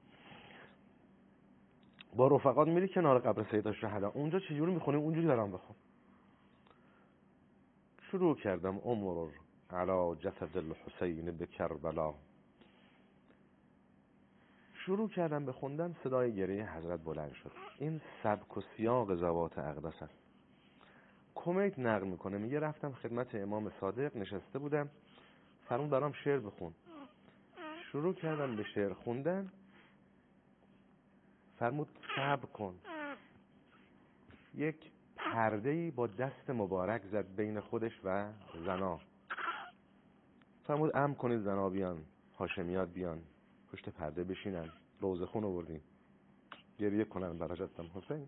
با رفقات میری کنار قبر سید الشهدا، اونجا چجوری میخونی اونجوری دارم بخون. شروع کردم عمر علی جسد الحسین بکربلا، شروع کردم به خوندن، صدای گریه حضرت بلند شد. این سبک و سیاق ذوات اقدس است. کمیت نقل میکنه، میگه رفتم خدمت امام صادق، نشسته بودم، فرمود برام شعر بخون. شروع کردم به شعر خوندن، فرمود صبر کن. یک پرده‌ای با دست مبارک زد بین خودش و زنا، فرمود امر کنید زنا بیان، هاشمیات بیان پشت پرده بشینن، روزه خون آوردیم گریه کنن برای حضرت حسین.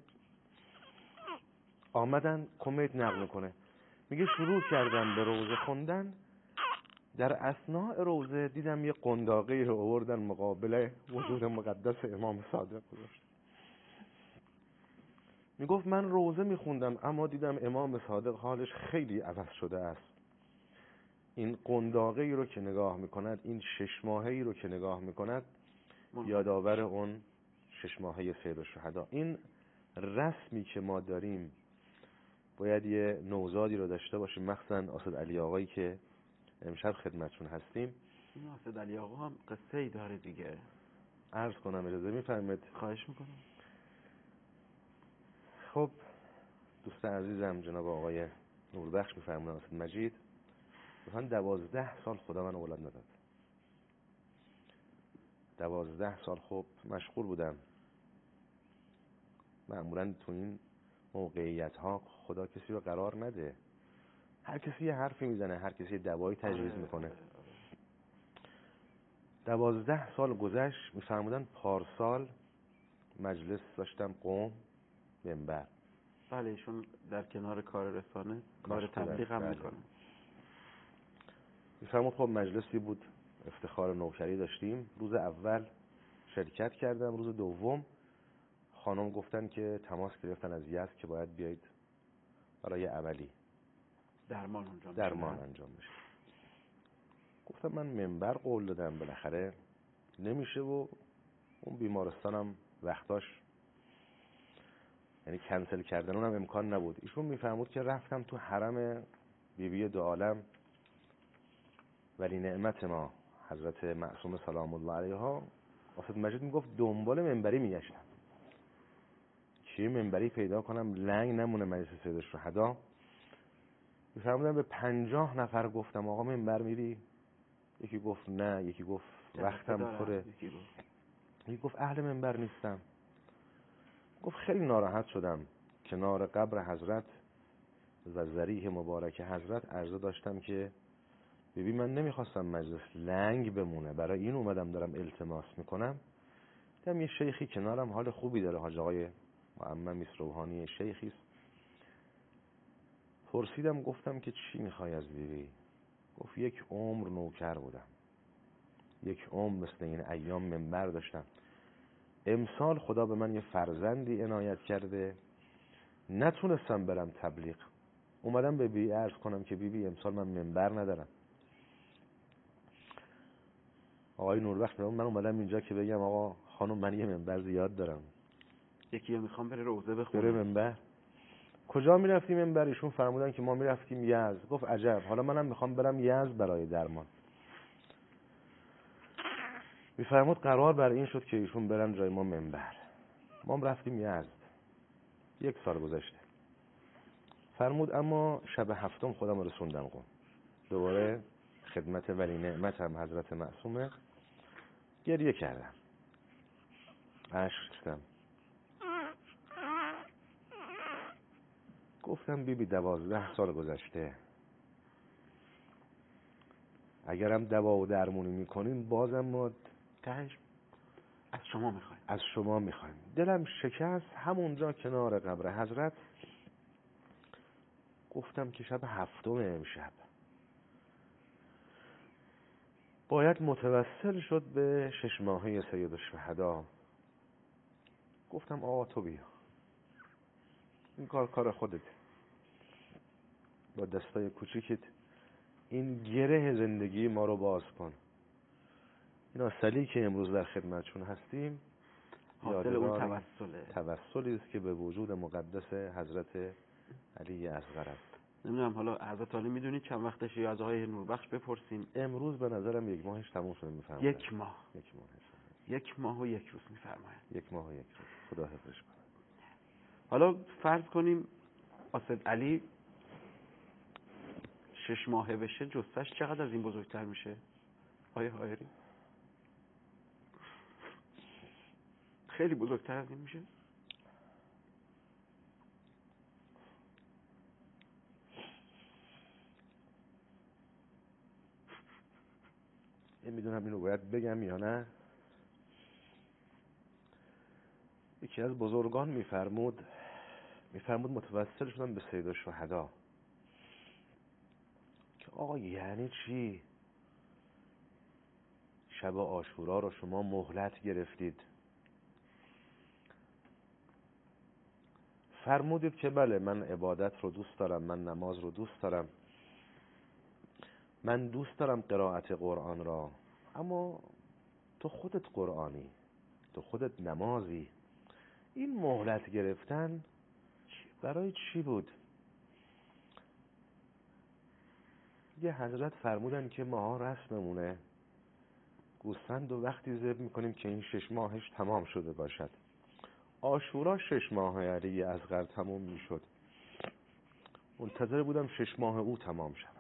آمدن. کمیت نقل میکنه، میگه شروع کردم به روزه خوندن، در اثناء روزه دیدم یه قنداقی رو آوردن مقابل وجود مقدس امام صادق گذاشت. میگفت من روزه میخوندم اما دیدم امام صادق حالش خیلی عوض شده است. این قنداقی رو که نگاه میکند، این شش ماهه‌ای رو که نگاه میکند، یادآور اون شش ماهه سید الشهدا. این رسمی که ما داریم باید یه نوزادی رو داشته باشیم، مخصوصا اسد علی آقایی که امشب خدمتشون هستیم. این اسد علی آقا هم قصه ای داره دیگه. عرض کنم اجازه میفرمایید؟ خواهش میکنم. خب دوست عزیزم جناب آقای نوربخش میفرمایند اسد مجید، مثلا دوازده سال خدا من اولاد نداد. دوازده سال خب مشغول بودم، معمولا تو این موقعیت ها خدا کسی رو قرار نده. هر کسی یه حرفی میزنه، هر کسی یه دوایی تجویز میکنه. دوازده سال گذشت، میفرمودن پارسال مجلس داشتم قم منبر. بله ایشون در کنار کار رسانه کار تبلیغ هم میکنه. میفرمود خب مجلسی بود، افتخار نوکری داشتیم. روز اول شرکت کردم، روز دوم خانم گفتن که تماس گرفتن از یزد که باید بیایید برای عملی درمان انجام درمان انجام بشه. گفتم من منبر قول دادم، بالاخره نمیشه و اون بیمارستانم وقتاش یعنی کنسل کردن اونم امکان نبود. ایشون میفرمود که رفتم تو حرم بیبی دو عالم ولی نعمت ما حضرت معصومه سلام الله علیها. حافظ مجید میگفت دنبال منبری میگشتم چی منبری پیدا کنم لنگ نمونه مجلس سید الشهدا. میفرمودن به پنجاه نفر گفتم آقا منبر میری؟ یکی گفت نه، یکی گفت وقتم پره، یکی گفت اهل منبر نیستم. گفت خیلی ناراحت شدم کنار قبر حضرت و ذریح مبارک حضرت عرضه داشتم که ببین من نمیخواستم مجلس لنگ بمونه، برای این اومدم دارم التماس میکنم. دیدم یه شیخی کنارم حال خوبی داره، حاج آقای معمم روحانی شیخی است. پرسیدم گفتم که چی میخوای از بیبی؟ گفت یک عمر نوکر بودم، یک عمر مثل این ایام منبر داشتم. امسال خدا به من یه فرزندی عنایت کرده، نتونستم برم تبلیغ. اومدم به بی عرض کنم که بی بی امسال من منبر ندارم. آقای نوربخت من اومدم اینجا که بگم آقا خانم من یه منبر زیاد دارم، یکی میخوام بره روزه بخونه. بره منبر. کجا میرفتیم منبر؟ ایشون فرمودن که ما میرفتیم یزد. گفت عجب، حالا منم میخوام برم یزد برای درمان. میفرمود قرار بر این شد که ایشون برن جای ما منبر. ما هم رفتیم یزد. یک سال گذشته. فرمود اما شب هفتم خودم رسوندم قم. دوباره خدمت ولی نعمت هم حضرت معصومه گریه کردم، اشک ریختم. گفتم بی بی دوازده سال گذشته، اگرم دوا و درمونی میکنین بازم ما تهش از شما میخوایم از شما میخوایم. دلم شکست همونجا کنار قبر حضرت. گفتم که شب هفتم امشب باید متوسل شد به شش ماهه سید الشهدا. گفتم آقا تو بیا، این کار کار خودت، با دستای کوچیکت این گره زندگی ما رو باز کن. اینا سلی که امروز در خدمتشون هستیم حاصل اون توسله توسلی است که به وجود مقدس حضرت علی اصغر است. نمیدونم حالا حضرت علی میدونید چند وقتشه یا از آقای نوربخش بپرسین؟ امروز به نظرم یک ماهش تموم شده میفرمایند. یک ماه یک ماه یک ماه و یک روز میفرمایند. یک ماه و یک روز. خدا حفظش کنه. حالا فرض کنیم اسد علی شش ماهه بشه، جثه‌اش چقدر از این بزرگتر میشه؟ آیه هایری خیلی بزرگتر از این میشه؟ نمیدونم اینو باید بگم یا نه. یکی از بزرگان میفرمود میفرمود متوسل شدم به سید الشهدا که آقا یعنی چی شب عاشورا رو شما مهلت گرفتید؟ فرمودید که بله من عبادت رو دوست دارم، من نماز رو دوست دارم، من دوست دارم قرائت قرآن را، اما تو خودت قرآنی، تو خودت نمازی، این مهلت گرفتن برای چی بود؟ یه حضرت فرمودن که ما رسممونه گوسفند و وقتی ذبح میکنیم که این شش ماهش تمام شده باشد. عاشورا شش ماه علی اصغر تمام میشد، منتظر بودم شش ماه او تمام شود.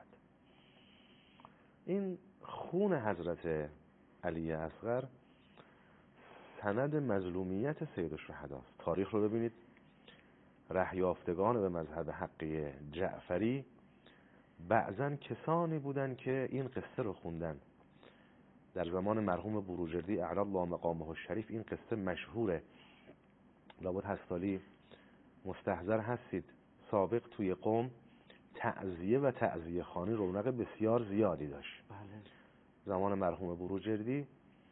این خون حضرت علی اصغر سند مظلومیت سید الشهدا است. تاریخ رو ببینید، رهیافتگان به مذهب حقی جعفری بعضن کسانی بودن که این قصه رو خوندن. در زمان مرحوم بروجردی اعلی الله مقامه الشریف این قصه مشهوره. لابد هستالی مستحضر هستید سابق توی قوم تعزیه و تعزیه خانی رونق بسیار زیادی داشت. بله. زمان مرحوم بروجردی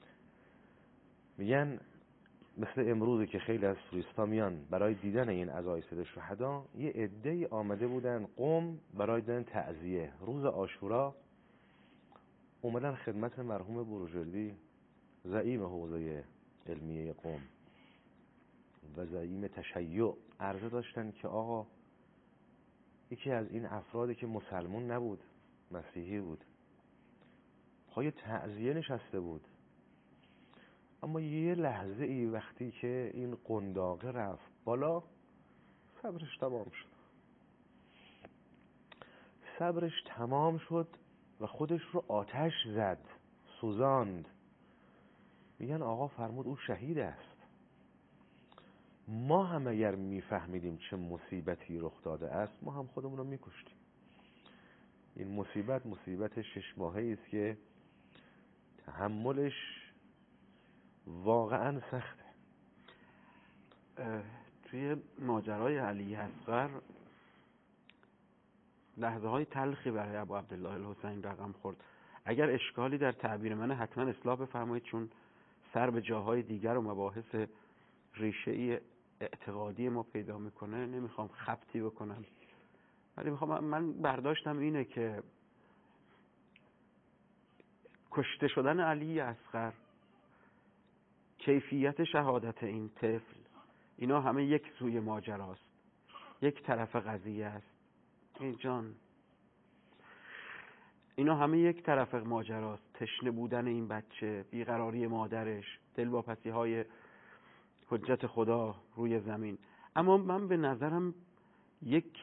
میگن مثل امروزی که خیلی از توریستا میان برای دیدن این عزای سید شهدا، یه عده‌ای آمده بودن قم برای دیدن تعزیه. روز عاشورا اومدن خدمت مرحوم بروجردی زعیم حوزه علمیه قم و زعیم تشیع عرضه داشتن که آقا یکی از این افرادی که مسلمون نبود، مسیحی بود، پای تعزیه نشسته بود، اما یه لحظه ای وقتی که این قنداقه رفت بالا صبرش تمام شد. صبرش تمام شد و خودش رو آتش زد، سوزاند. میگن آقا فرمود او شهید است. ما هم اگر میفهمیدیم چه مصیبتی رخ داده است ما هم خودمون رو میکشتیم. این مصیبت مصیبت شش ماهه‌ای است که تحملش واقعا سخته. توی ماجرای علی اصغر لحظه های تلخی برای ابو عبدالله الحسین رقم خورد. اگر اشکالی در تعبیر من حتما اصلاح بفرمایید، چون سر به جاهای دیگر و مباحث ریشه‌ای اعتقادی ما پیدا میکنه. نمیخوام خبطی بکنم، ولی میخوام، من برداشتم اینه که کشته شدن علی اصغر، کیفیت شهادت این طفل، اینا همه یک سوی ماجراست، یک طرف قضیه است. ای جان، اینا همه یک طرف ماجراست. تشنه بودن این بچه، بیقراری مادرش، دلواپسی های حجت خدا روی زمین. اما من به نظرم یک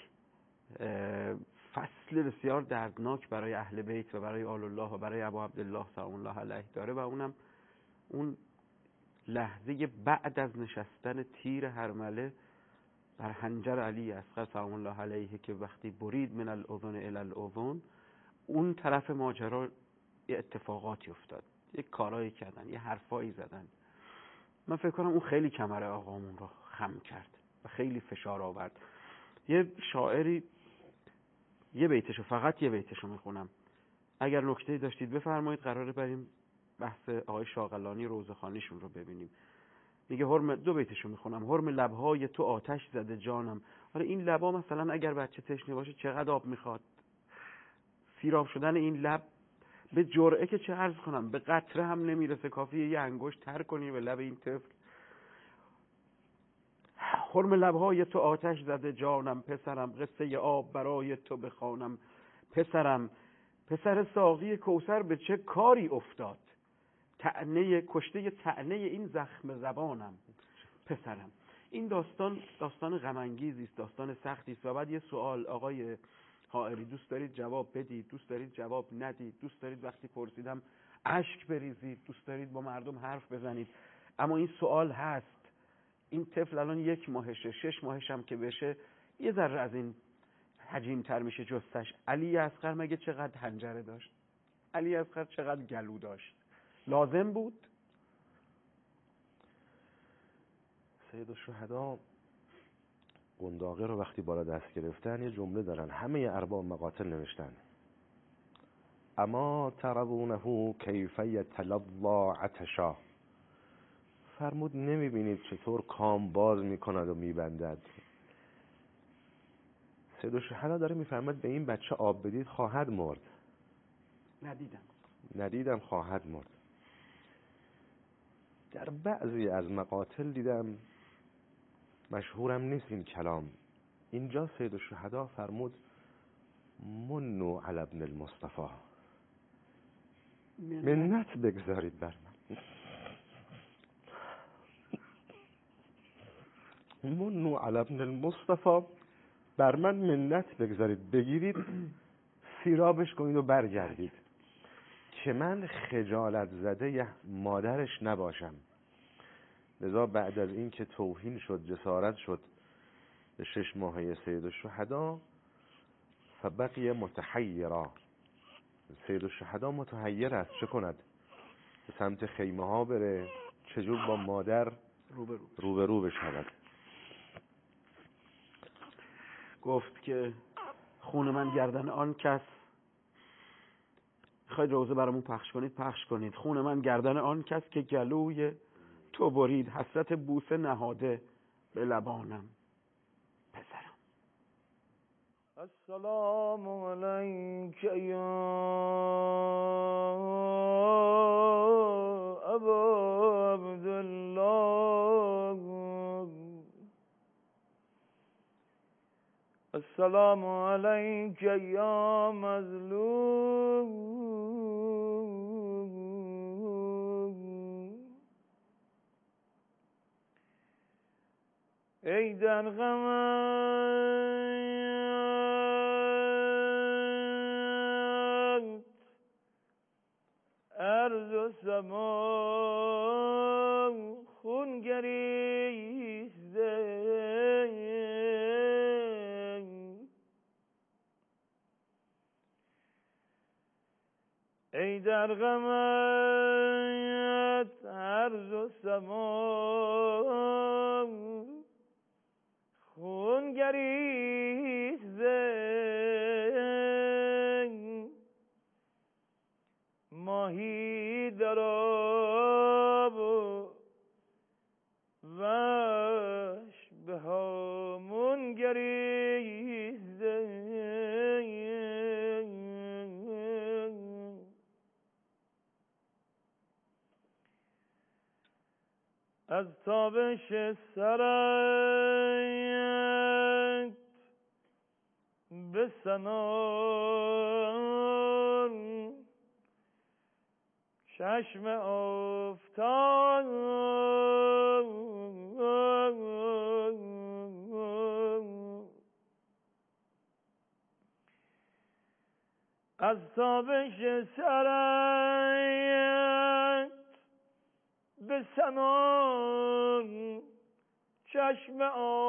فصل بسیار دردناک برای اهل بیت و برای آل الله و برای ابو عبدالله سلام الله علیه داره، و اونم اون لحظه بعد از نشستن تیر هرمله بر حنجر علی اصغر سلام الله علیه، که وقتی برید من الاذن الی الاذن، اون طرف ماجرا یه اتفاقاتی افتاد، یک کارایی کردن، یه حرفایی زدن. من فکر کنم اون خیلی کمر آقامون رو خم کرد و خیلی فشار آورد. یه شاعری یه بیتشو، فقط یه بیتشو میخونم، اگر نکته‌ای داشتید بفرمایید. قراره بریم بحث آقای شاغلانی روزخوانیشون رو ببینیم. میگه حرم، دو بیتشو میخونم: حرم لبهای تو آتش زده جانم. آره این لبا مثلا اگر بچه تشنه باشه چقدر آب میخواد؟ سیراب شدن این لب به جرعه که چه عرض کنم، به قطره هم نمیرسه، کافیه یه انگشت تر کنی به لب این طفل. حرم لبهای تو آتش زده جانم، پسرم قصه آب برای تو بخوانم. پسرم پسر ساقی کوثر به چه کاری افتاد، طعنه کشته طعنه این زخم زبانم. پسرم. این داستان داستان غم انگیزی است، داستان سختی است. و بعد یه سوال: آقای حائری دوست دارید جواب بدید، دوست دارید جواب ندید، دوست دارید وقتی پرسیدم اشک بریزید، دوست دارید با مردم حرف بزنید، اما این سوال هست. این طفل الان یک ماهشه، شش ماهش هم که بشه یه ذره از این حجیم تر میشه جستش. علی اصغر مگه چقدر حنجره داشت؟ علی اصغر چقدر گلو داشت؟ لازم بود؟ سید الشهدا قنداقه رو وقتی بالا دست گرفتن یه جمله دارن، همه ارباب مقاتل نوشتن: اما ترونه کیف یتلظی عطشا. فرمود نمیبینید چطور کام باز میکند و میبندد؟ سید الشهدا داره میفرماد به این بچه آب بدید خواهد مرد. ندیدم ندیدم خواهد مرد. در بعضی از مقاتل دیدم، مشهورم نیست این کلام، اینجا سید الشهدا فرمود منو علی ابن المصطفى، منت بگذارید بر من، منو علی ابن المصطفى، بر من منت بگذارید، بگیرید سیرابش کنید و برگردید که من خجالت زده مادرش نباشم. لذا بعد از این که توهین شد، جسارت شد، به شش ماهه سید الشهدا فبقی متحیرا. سید الشهدا متحیر است، چه کند؟ به سمت خیمه ها بره، چجور با مادر روبرو روبرو بشود. گفت که خون من گردن آن کس، خواهید روزه برامون پخش کنید پخش کنید. خون من گردن آن کس که گلوی تو برید، حسرت بوسه نهاده به لبانم پسرم. السلام علیک یا ابا عبدالله، السلام علیک یا مظلوم، ای در غمت ارض و سما خون گریسته، ای در غمت ارض و سما خون گریسته، ماهی در آب و وحش به هامون گریسته، از تابش سرت به سنان چشم افتاد، از تابش سرت به سنان چشم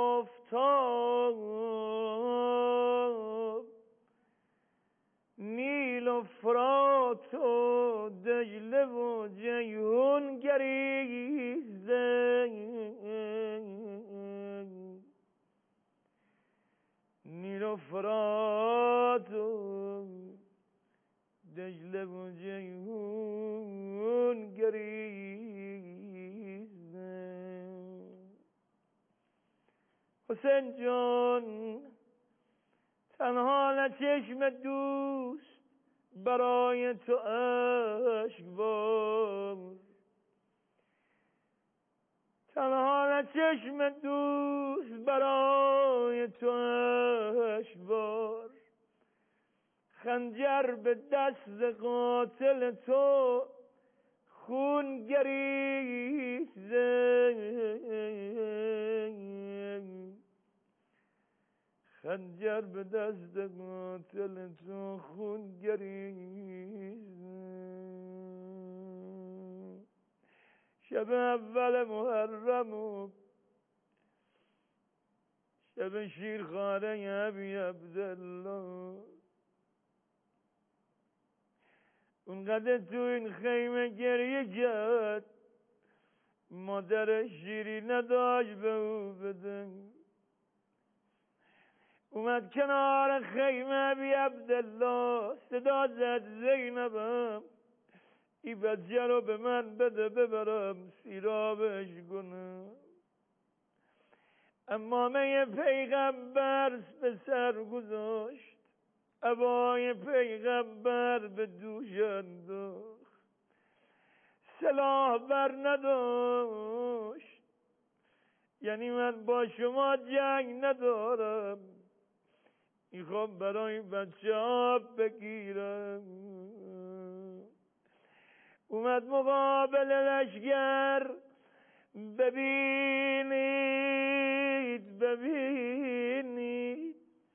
آفتاب، نیل و فرات و دجله و جیهون گریزده، نیل و فرات و دجله و جیهون گریزده. حسین جان تنها نه چشم دوست برای تو اشک بار، تنها نه چشم دوست برای تو اشک بار، خنجر به دست قاتل تو خون گریزده، خنجر به دست قاتل تو خون گریزده. شب اول محرم و شب شیرخواره ابی عبدالله، اونقدر تو این خیمه گریه کرد مادر شیری نداشت به او بده، اومد کنار خیمه ابی عبدالله صدا زد زینبم این بچه رو به من بده ببرم سیرابش کنم. امامه پیغمبر به سر گذاشت، عبای پیغمبر به دوش انداخت، سلاح بر نداشت، یعنی من با شما جنگ ندارم، میخوام برای بچه آب بگیرم. اومد مقابل لشگر، ببینید ببینید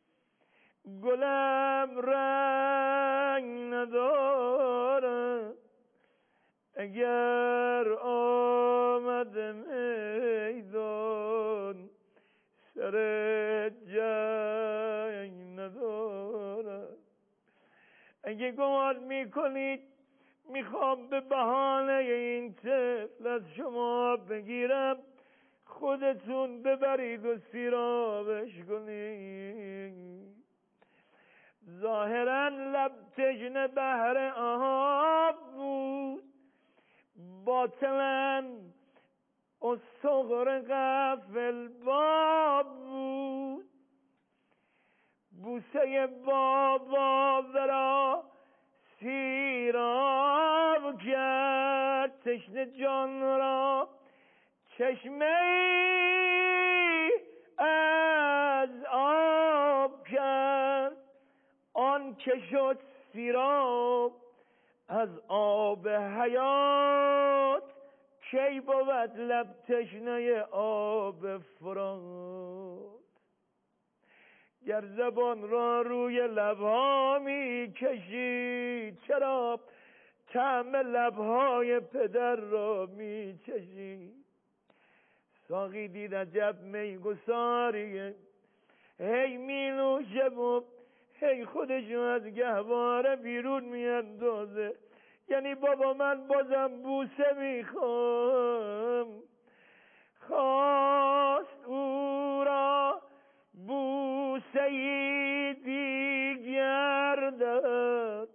گلم رنگ ندارد، اگر آمد میدان سر اگه گمان میکنید میخوام به بهانه این طفل از شما بگیرم، خودتون ببرید و سیرابش کنید. ظاهرا لب تشنه بهر آب بود، باطلا الصغر غفل باب بود. بوسه بابا ورا سیراب کرد، تشنه جان را چشمه از آب کرد. آن که شد سیراب از آب حیات، کی بود لب تشنه آب فرات. گر زبان را روی لبها می کشید، چرا طعم لبهای پدر را می چشید. ساقی دید عجب میگساریه، هی می نوشه و هی خودشو از گهواره بیرون می اندازه. یعنی بابا من بازم بوسه می خوام. خواست او را بوسه ای دیگر داد،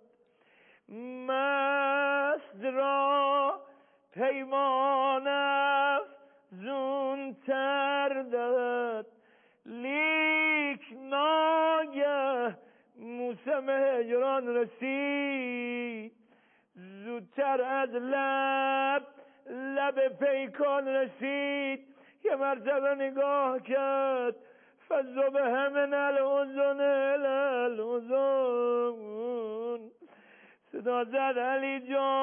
مست را پیمان افزون تر داد. لیک ناگه موسم هجران رسید، زودتر از لب لب پیکان رسید. یه مرتبه نگاه کرد، فضا به همه الحزن الحزن. صدا زد علی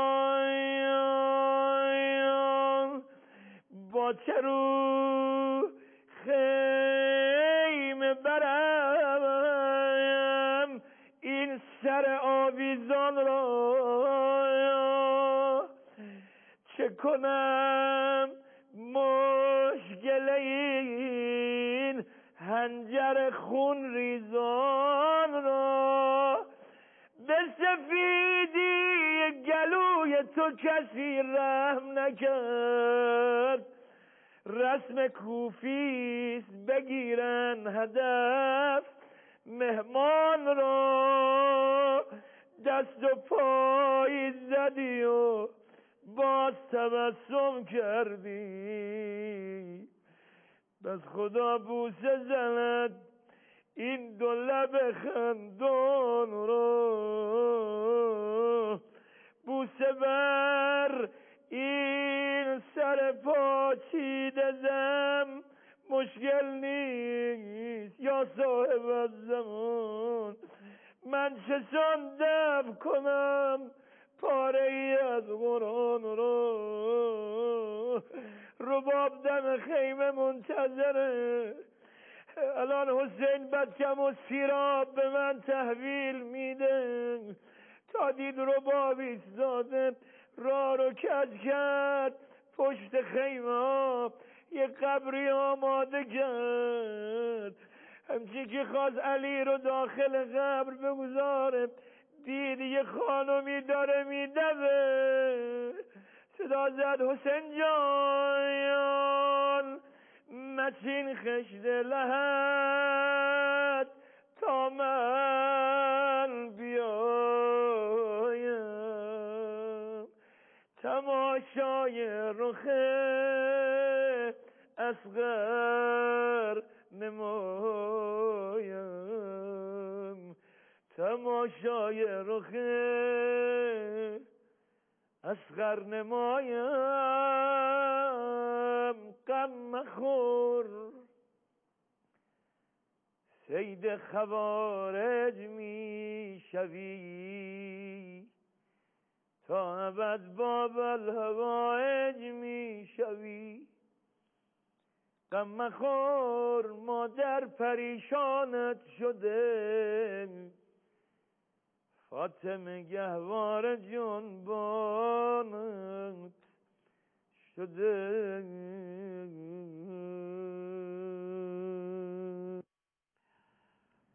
جان با چه رو خیمه برم این سر آویزان را. چه کنم مشکل این هنجر خون ریزان را. به سفیدی گلوی تو کسی رحم نکرد. رسم کوفیست بگیرن هدف مهمان را. دست و پای زدی و باز تبسم کردی. بس خدا بوسه زند این دو لب خندان را. بوسه بر این سر پاچیده زم مشکل نیست یا صاحب الزمان. من چسان دفع کنم پاره ای از قرآن را. رباب دم خیمه منتظره، الان حسین بچم و سیراب به من تحویل میده. تا دید رباب ایستاده راه رو کج کرد، پشت خیمه ها یه قبری آماده کرد. همچی که خواست علی رو داخل قبر بگذاره، دید یه خانمی داره میدوه. صدا زد حسین جان مچین خشت لحد تا من بیایم. تماشای رخ اصغر نمایم. تماشای رخ اصغر نمایم. غم مخور صید خوارج می شوی، تا ابد باب الهوایج می شوی. غم مخور مادر پریشانت شده، فاطمه گهوار جنبانت شده.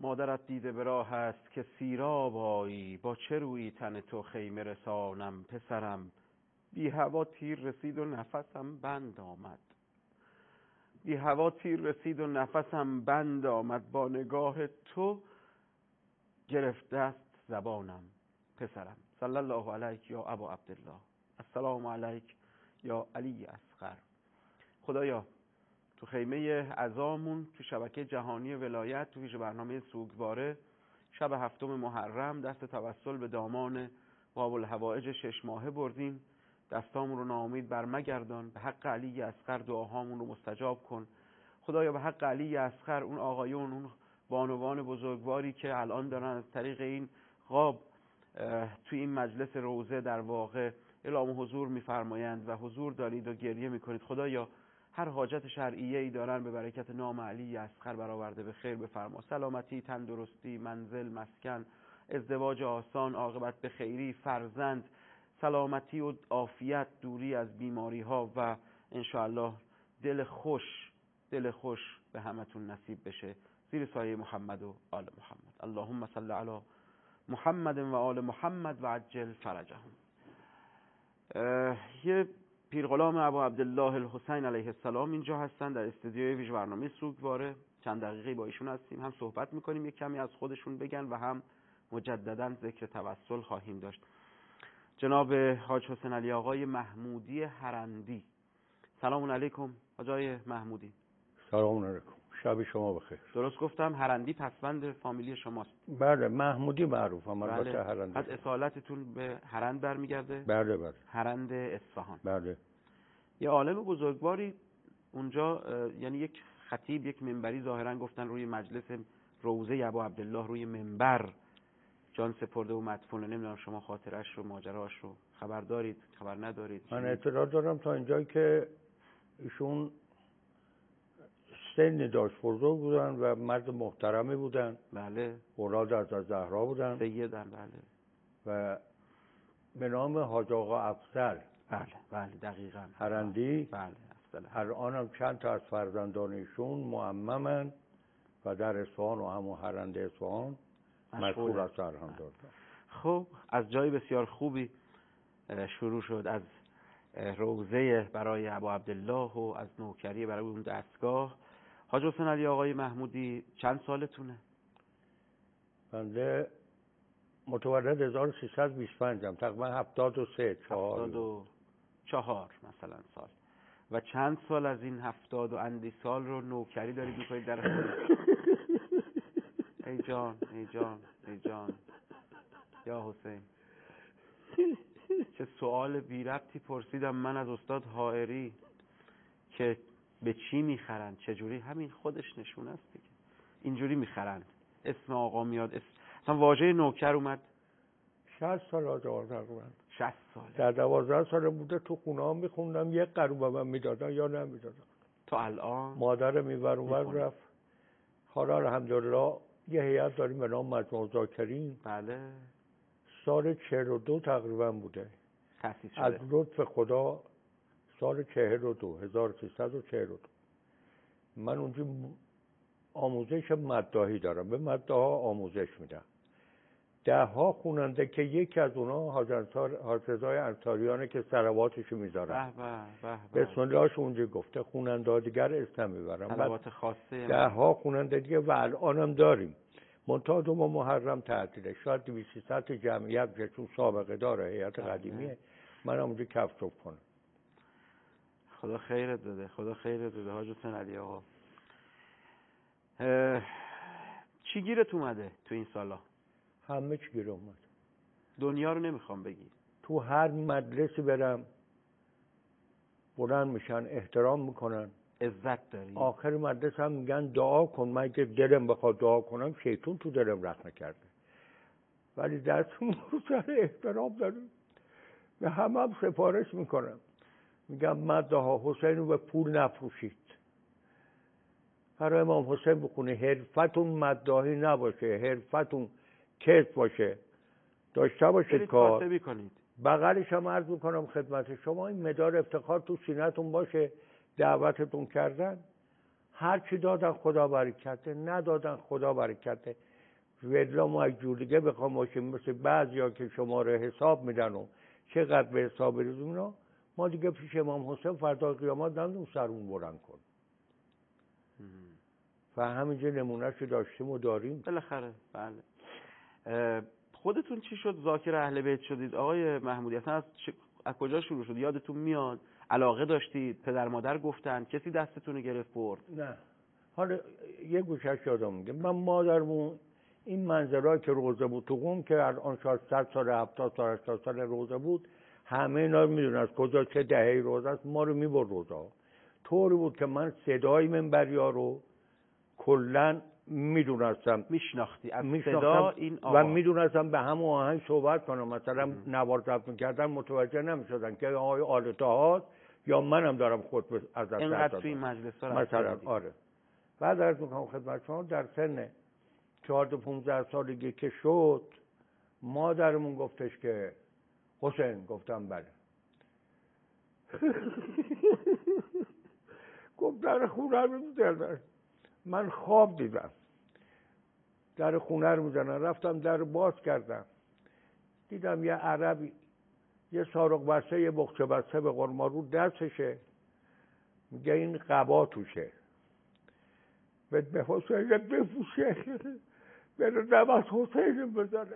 مادرت دیده به راه است که سیراب آیی، با چه رویی تن تو خیمه رسانم پسرم. بی هوا تیر رسید و نفسم بند آمد، بی هوا تیر رسید و نفسم بند آمد، با نگاه تو گرفته است زبانم پسرم. صلی الله علیک یا ابا عبدالله، السلام علیک یا علی اصغر. خدایا تو خیمه عزامون تو شبکه جهانی ولایت تو ویژه برنامه سوگواره شب هفتم محرم دست توسل به دامان باب الحوائج شش ماهه بردیم. دستامون رو ناامید بر مگردان، به حق علی اصغر دعاهامون رو مستجاب کن. خدایا به حق علی اصغر اون آقایون، اون بانوان بزرگواری که الان دارن از طریق این قاب توی این مجلس روزه در واقع اعلام حضور میفرمایند و حضور دارید و گریه میکنید، خدایا هر حاجت شرعیه ای دارن به برکت نام علی اصغر برآورده به خیر بفرما. سلامتی، تندرستی، منزل، مسکن، ازدواج آسان، عاقبت به خیری، فرزند، سلامتی و عافیت، دوری از بیماری ها و انشاءالله دل خوش، دل خوش به همتون نصیب بشه زیر سایه محمد و آل محمد. اللهم صل علی محمد و آل محمد و عجل فرجهم. یه پیرغلام ابو عبدالله الحسین علیه السلام اینجا هستن در استودیوی ویژه برنامه سوگواره. چند دقیقه با ایشون هستیم، هم صحبت میکنیم، یک کمی از خودشون بگن و هم مجددا ذکر توسل خواهیم داشت. جناب حاج حسین علی آقای محمودی هرندی، سلام علیکم. حاج آقای محمودی سلام علیکم، شب شما بخیر. درست گفتم؟ هرندی پسوند فامیلی شماست؟ بله، محمودی معروفم. بله. البته هرندی. از اصالتتون به هرند برمیگرده؟ بله بله. هرند اصفهان. بله. یه عالم بزرگواری اونجا، یعنی یک خطیب، یک منبری ظاهرا گفتن روی مجلس روضه ابو عبدالله روی منبر جان سپرده و مدفونه. نمیدونم شما خاطرش رو، ماجراش رو خبر دارید، خبر ندارید؟ من اطلاع دارم تا اینجایی که ایشون سن داشت، بزرگ بودن و مرد محترمی بودن. بله. اولاد از زهرا بودن. سیدن. بله. و به نام حاج آقا افضل. بله بله دقیقاً. هرندی. بله افضل. الان هم چند تا از فرزندان ایشون معممن و در اصفهان و همون هرند اصفهان مشغول از سرهم دادن. خب از جای بسیار خوبی شروع شد، از روضه برای ابو عبدالله و از نوکری برای اون دستگاه. حاج حسین علی آقای محمودی چند سالتونه؟ بنده متولد هزار و سیصد و بیست و پنج ام، تقریبا هفتاد و سه چهار هفتاد و چهار مثلا سال. و چند سال از این هفتاد و اندی سال رو نوکری دارید میکنید در خونه؟ ای جان ای جان ای جان یا حسین. چه سوال بی ربطی پرسیدم من از استاد حائری که به چی میخرند، چجوری؟ همین خودش نشون است دیگه، اینجوری میخرند. اسم آقا میاد، اسم اصلا واژه نوکر اومد. شصت سال آقا تقریبا شصت سال. در دوازده سال بوده تو خونه ها میخوندم، یک قرو به من میدادن یا نمیدادن. تا الان مادر میبر اونور رفت. حالا الحمدلله یه هیئت داریم به نام مجموع ذاکرین. بله. سال چهل و دو تقریبا بوده تأسیس شده. از لطف خدا. سال چهل و دو هزار و سیصد و چهل و دو من اونجا آموزش مداحی دارم، به مداحا آموزش میدم. ده ها خوننده که یکی از اونها حاج رضای انصاریانه که صلواتشو میذارن. به به به. بسم اللهش اونجا گفته. خوننده ها دیگر اسم میبرن. صلوات خاصه. ده ها خوننده دیگه و الانم داریم. منتها دو ماه محرم تعطیله. شاید دویست سیصد جمعیت بشه چون سابقه داره، هیئت قدیمیه. من اونجا کف چوب کنم. خدا خیرت بده، خدا خیرت بده حاج حسین علی آقا. چی گیرت اومده تو این سالا؟ همه چی گیر اومد. دنیا رو نمیخوام بگی. تو هر مدرسی برم بلند میشن، احترام میکنن، عزت داری. آخر مدرس هم میگن دعا کن. من اگه دلم بخواد دعا کنم شیطون تو دلم رخ نکرده، ولی دستمون رو سر احترام داریم. به همه هم سفارش میکنم، میگم مداحا حسین رو به پول نفروشید. برای امام حسین بخونه حرفتون مداحی نباشه، حرفتون کسب باشه، داشته باشید کار. بغلش هم عرض میکنم خدمت شما، این مدار افتخار تو سینه‌تون باشه. دعوتتون کردن، هر چی دادن خدا برکته، ندادن خدا برکته. ولا ما یک جور دیگه بخوام باشیم مثل بعضیا که شماره حساب میدن و چقدر به حساب بریزیم اینا، ما دیگه پیش امام حسین فردا قیامت نمیدونم سرمون بلند کن. و همینجا نمونهشو داشتیم و داریم بالاخره. بله. خودتون چی شد ذاکر اهل بیت شدید آقای محمودی؟ اصلا از, چ... از کجا شروع شد؟ یادتون میاد علاقه داشتید؟ پدر مادر گفتن؟ کسی دستتون رو گرفت برد؟ نه حالا یه گوشش یادم میگه، من مادرمون این منظرهایی که روزه بود تو قم که الان شاید صد سال هفتاد سال هشتاد سال روزه بود، همه اینا رو میدونن از کجا چه دهه‌ای روزه است، ما رو میبرد روزه ها. طوری بود که من صدای منبریا رو کلا میدونستم، میشناختی از صدا این آقا و میدونستم به همون آهنگ صحبت کنم. مثلا نوار ضبط میکردن متوجه نمیشدن که آقای آل‌طاها یا منم دارم خطبه از دست اینقدر توی این مجلس ها مثلا. آره. بعد از میکنم خدمت شما در سن چهارده پونزده سالگی که شد، مادرمون گفتش که حسین، گفتم بله. گفت در خونه رو میزنن. من خواب دیدم در خونه رو میزنن، رفتم در باز کردم، دیدم یه عربی یه سارق بسته یه بخچه بسته به قرما رو دستشه، میگه این قبا توشه، به حسین بفوشه، بره نماز حسین بزنه.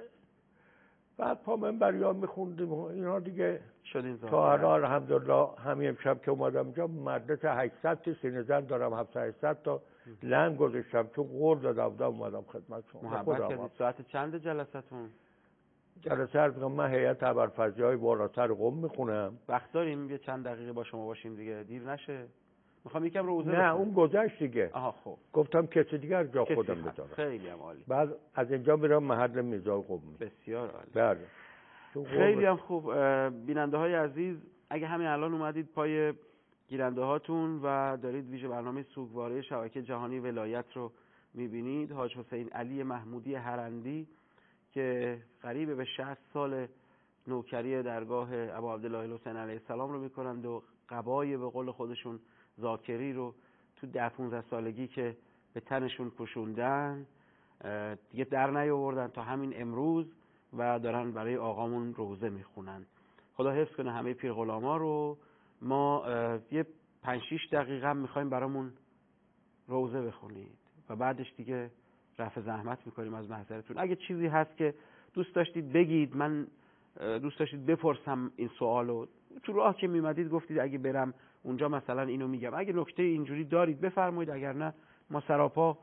بعد پا منبریان میخوندیم و اینا دیگه شدیم تا الان الحمدلله. همین امشب که اومدم اینجا مدرس هشتصد تا سینه زن دارم، هفتصد هشتصد تا لنگ گذاشتم چون قول دادم بودم اومدم خدمت شما. محبت کردید. ساعت چند جلستون؟ جلسه هر میگم من هیئت ابرفضلی های بالاتر قم میخونم. وقت داریم یه چند دقیقه با شما باشیم دیگه، دیر نشه؟ میخوام یکم روزه نه بخونم. اون گذشت دیگه. آها خب. گفتم کسی دیگر جا خودم بذارم. خیلی هم عالی. بعد از اینجا میرم محل میزان قم. بسیار عالی. بله. خیلی هم خوب. بیننده های عزیز، اگه همین الان اومدید پای گیرنده هاتون و دارید ویژه برنامه سوگواری شبکه جهانی ولایت رو میبینید، حاج حسین علی محمودی هرندی که قریب به شصت سال نوکری درگاه ابا عبدالله الحسین علیه السلام رو میکنند و قبای به قول خودشون ذاکری رو تو ده پونزده سالگی که به تنشون پوشوندن دیگه در نیاوردن تا همین امروز و دارن برای آقامون روزه میخونن. خدا حفظ کنه همه پیر غلاما رو. ما یه پنج شیش دقیقه هم میخوایم برامون روزه بخونید و بعدش دیگه رفع زحمت میکنیم از محضرتون. اگه چیزی هست که دوست داشتید بگید، من دوست داشتید بپرسم این سوالو، تو راه که میمدید گفتید اگه برم اونجا مثلا اینو میگم، اگه نکته اینجوری دارید بفرمایید، اگر نه ما سراپا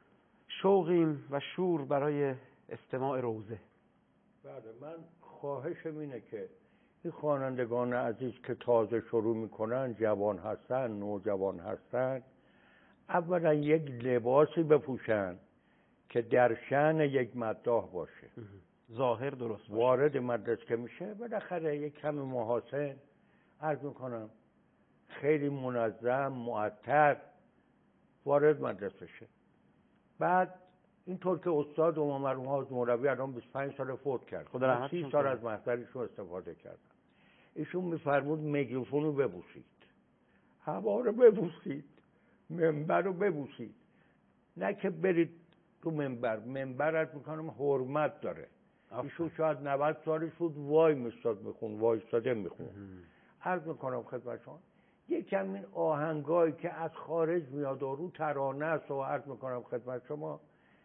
شوقیم و شور برای استماع روزه. بله، من خواهشم اینه که این خوانندگان عزیز که تازه شروع میکنن، جوان هستن، نوجوان هستن، اولا یک لباسی بپوشن که در شأن یک مداح باشه، ظاهر درست باشه. وارد مدرسه که میشه بالاخره یک کم محاسن، عرض میکنم خیلی منظم معطر وارد مدرسه شه. بعد اینطور که استاد و مرحوم حاج مولوی الان بیست و پنج سال فوت کرد، خدا رحمتشون سی سال از محضرشون استفاده کردن. ایشون میفرمود میکروفون رو ببوسید، هوا رو ببوسید، منبر رو ببوسید، نه که برید تو منبر. منبر رو میکنم حرمت داره. ایشون شاید نود سالش بود وای میستاد میخون، وای استاده میخون. عرض میکنم خدمت شما یکم این آهنگایی که از خارج میاد و رو ترانه است و عرض میکنم خدمت شما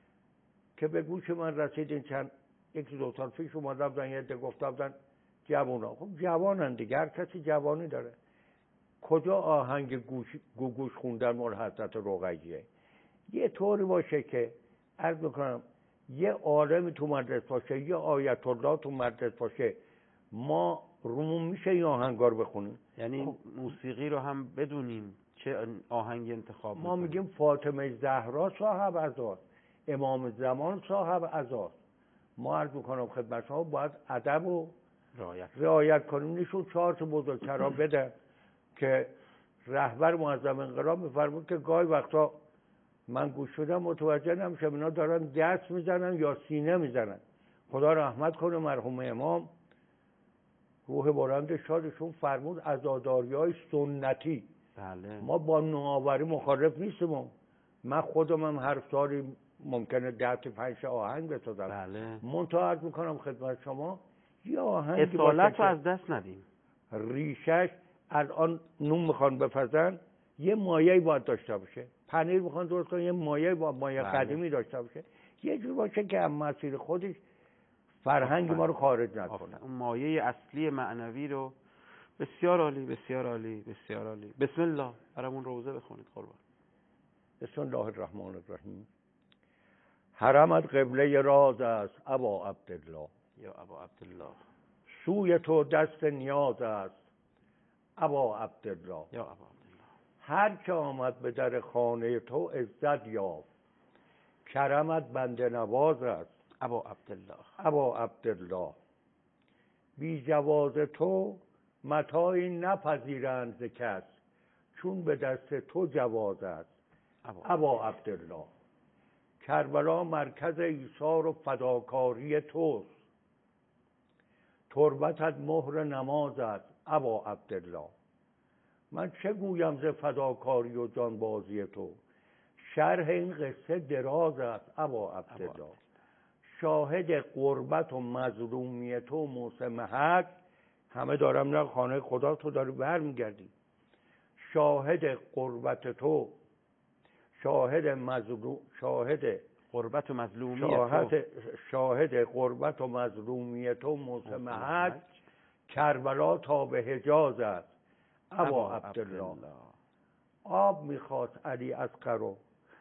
که به گوش من رسید این چند یکی دو سال پیش اومده بودن یه عده گفته بودن جوونا. خب جوانن دیگه، هر کسی جوانی داره. کجا آهنگ گوش گوگوش خوندن مال حضرت رقیه؟ یه طوری باشه که عرض میکنم یه عالم تو مدرسه باشه، یه آیت الله تو مدرسه باشه، ما رومون میشه این آهنگا رو بخونیم. یعنی خب موسیقی رو هم بدونیم چه آهنگ انتخاب ما میکنیم. میگیم فاطمه زهرا صاحب عزاست، امام زمان صاحب عزاست. ما عرض میکنم خدمت شما باید ادب و رعایت رعایت کنیم. نشون چهار تا بزرگترا بده که رهبر معظم انقلاب میفرمود که گاهی وقتا من گوش شدم متوجه نمیشم اینا دارن دست میزنن یا سینه میزنن. خدا رحمت کنه مرحوم امام روح بلند شادشون فرمود عزاداری‌های سنتی. بله. ما با نوآوری مخالف نیستیم. من خودم هم هر سالی ممکنه ده تا پنج آهنگ بسازم. بله. منتها عرض میکنم خدمت شما یه آهنگی اصالت رو باشه از دست ندیم. ریشش الان نون میخوان بپزن یه مایه‌ای باید داشته باشه، پنیر میخوان درست کنن یه مایه با مایه بله. قدیمی داشته باشه، یه جور باشه که از مسیر خودش فرهنگ ما رو خارج نکنه. اون مایه اصلی معنوی رو. بسیار عالی، بسیار عالی، بسیار عالی. بسم الله برامون روزه بخونید قربان. بسم الله الرحمن الرحیم. حرمت قبله راز است ابا عبدالله، یا ابا عبدالله. سوی تو دست نیاز است ابا عبدالله، یا ابا عبدالله. هر که آمد به در خانه تو عزت یافت، کرمت بنده نواز است ابا عبدالله. ابا عبدالله، بی جواز تو متاعی نپذیرند ز کس، چون به دست تو جواز است ابا عبدالله، کربلا مرکز ایثار و فداکاری توست، تربتت مهر نماز است ابا عبدالله، من چه گویم ز فداکاری و جانبازی تو، شرح این قصه دراز است ابا عبدالله، شاهد قربت و مظلومی تو موسم حج، همه دارم نه خانه خدا تو داری برمیگردی، شاهد قربت تو، شاهد مظلوم، شاهد قربت و مظلومی شاهد تو، شاهد قربت و مظلومی تو موسم حج، کربلا تا به حجاز است ابا عبدالله، آب میخواست علی اصغر رو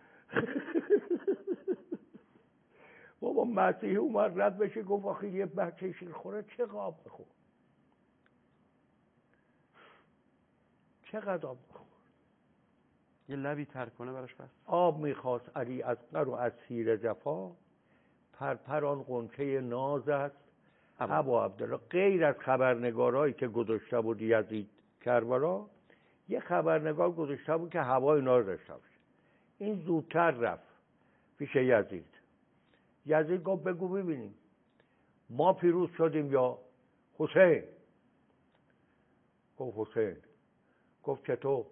بابا مسیح اومد رد بشه گفت آخه یه بچه شیر خوره چه آب بخور، چقدر آب بخور، یه لبی تر کنه براش بس. آب میخواست علی اصغر رو از سیر جفا، پرپران غنچه ناز است ابا عبدالله. غیر از خبرنگارایی که گذاشته بود یزید کربلا، یه خبرنگار گذاشته بود که هوای اینا رو داشته باشه، این زودتر رفت پیش یزید. یزید گفت بگو ببینیم ما پیروز شدیم یا حسین؟ گفت حسین. گفت چطور؟